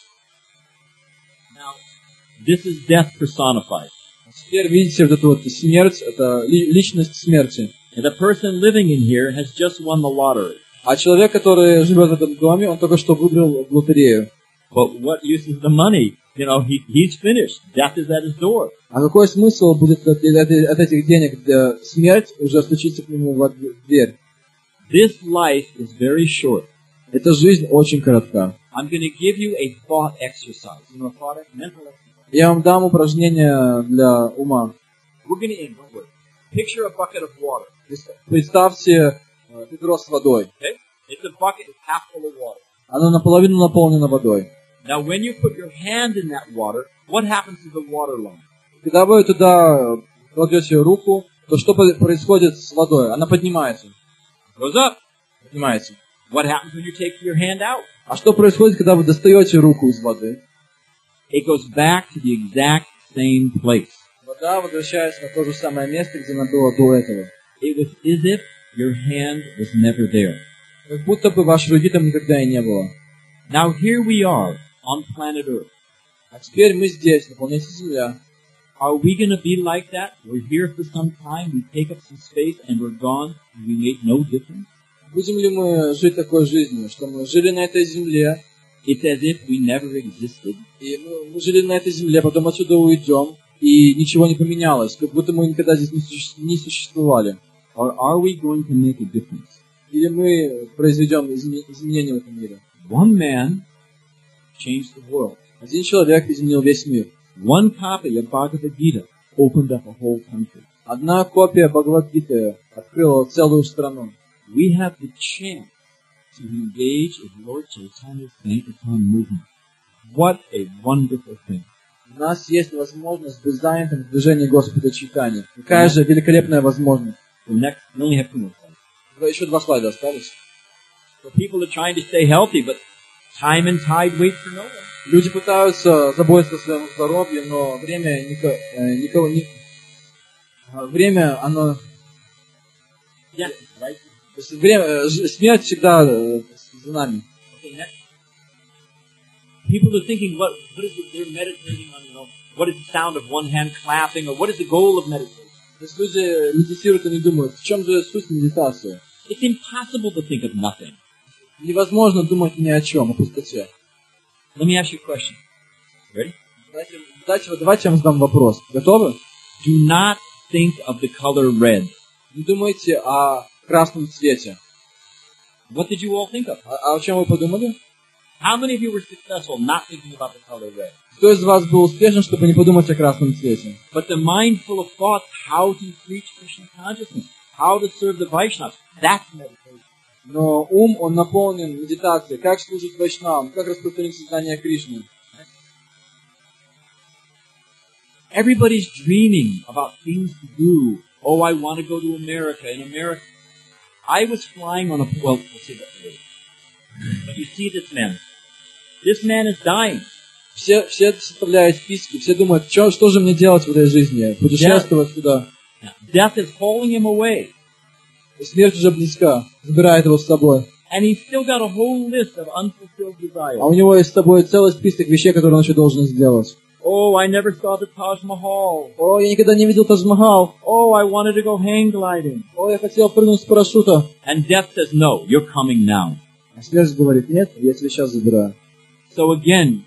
Now, this is death personified. Теперь видите вот эту вот смерть, это ли- личность смерти. And the person living in here has just won the lottery. А человек, который живет в этом доме, он только что выиграл в лотерею. But what use is the money? You know, he, he's finished. Death is at his door. А какой смысл будет от, от- от этих денег, где смерть уже стучится к нему в дверь? This life is very short. Эта жизнь очень коротка. I'm going to give you a thought exercise. You know, thought, mental exercise. Я вам дам упражнение для ума. We're going to end. Don't worry. Picture a bucket of water. Представьте э, ведро с водой. Okay? It's a bucket that's half full of water. Оно наполовину наполнено водой. Now, when you put your hand in that water, what happens to the water line? Когда вы туда кладете руку, то что по- происходит с водой? Она поднимается. It goes up. Поднимается. What happens when you take your hand out? А что происходит, когда вы достаете руку из воды? It goes back to the exact same place. Вода возвращается на то же самое место, где она была до этого. It was as if your hand was never there. Как будто бы вашей руки там никогда и не было. Now here we are on planet Earth. А теперь мы здесь, на планете Земля. Are we going to be like that? We're here for some time, we take up some space, and we're gone, and we make no difference? Будем ли мы жить такой жизнью, что мы жили на этой земле, It's as if we never existed. И мы, мы жили на этой земле, потом отсюда уйдем, и ничего не поменялось, как будто мы никогда здесь не, суще- не существовали. Or are we going to make a difference? Или мы произведем изме- изменения в этом мире. One man changed the world. Один человек изменил весь мир. One copy of Bhagavad Gita opened up a whole country. Одна копия Бхагавад-гиты открыла целую страну. We have the chance to engage in Lord Chaitanya's Sankirtan movement. What a wonderful thing. У нас есть возможность быть занятым в движении Господа Чайтаньи. Какая же великолепная возможность. The next, we only have two more slides. Еще два слайда остались. So people are trying to stay healthy, but time and tide wait for no one. Люди пытаются заботиться о своем здоровье, но время нико, э, никого не... а, Время, оно... Yeah, right? то есть время, э, ж- смерть всегда э, за нами. Okay, next. People are thinking, what, what is it, they're meditating on, you know, what is the sound of one hand clapping, or what is the goal of meditation? То есть люди медитируют и не думают, в чем же суть медитации? It's impossible to think of nothing. Невозможно думать ни о чем, о пустоте. Let me ask you a question. Ready? Давайте, давайте, давайте я вам задам вопрос. Готовы? Do not think of the color red. Не думайте о красном цвете. What did you all think of? А, а о чем вы подумали? How many of you were successful not thinking about the color red? Кто из вас был успешен, чтобы не подумать о красном цвете? But the mind full of thoughts, how to preach Krishna consciousness, how to serve the Vaishnavas, that's meditation. Но ум, он наполнен медитацией. Как служить вайшнавам, как распространить сознание Кришны. Everybody's dreaming about things to do. Oh, I want to go to America. In America, I was flying on a, well, we'll see that later. But you see this man. This man is dying. Все, все составляют списки, все думают, что, что же мне делать в этой жизни? Путешествовать куда? Death is calling him away. Смерть уже близка, забирает его с собой. And he's still got a whole list of unfulfilled desires. А у него есть с собой целый список вещей, которые он еще должен сделать. Oh, I never saw the Taj Mahal. О, я никогда не видел Тадж-Махал. Oh, I wanted to go hang gliding. О, я хотел прыгнуть с парашюта. And death says, no, you're coming now. А смерть говорит, нет, я тебя сейчас забираю. So again,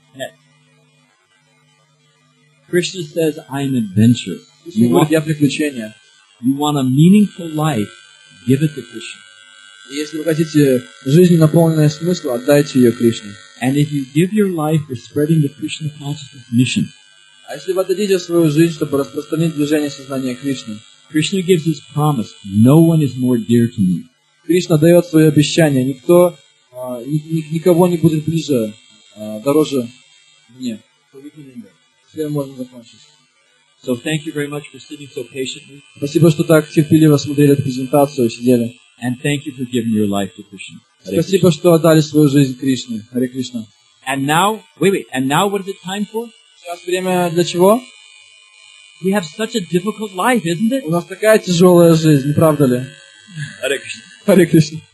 Krishna says, I'm adventure. Кришна You говорит, want, я приключение. you want a meaningful life, give it to Krishna. И если вы хотите жизнь, наполненная смыслом, отдайте ее Кришне. And if you give your life for spreading the Krishna consciousness mission, А если вы отдадите свою жизнь, чтобы распространить движение сознания Кришны, Krishna gives his promise, no one is more dear to me. Кришна дает свое обещание, никто, а, ни- ни- никого не будет ближе, а, дороже мне. Теперь можно закончить. So thank you very much for sitting so patiently, Спасибо, что так терпеливо смотрели эту презентацию, сидели. and thank you for giving your life to Krishna. Hare Спасибо, что отдали свою жизнь Кришне. Харе Кришна. Krishna. And now, wait, wait, and now what is it time for? Сейчас время для чего? We have such a difficult life, isn't it? У нас такая тяжелая жизнь, не правда ли? Hare Krishna. Харе Кришна.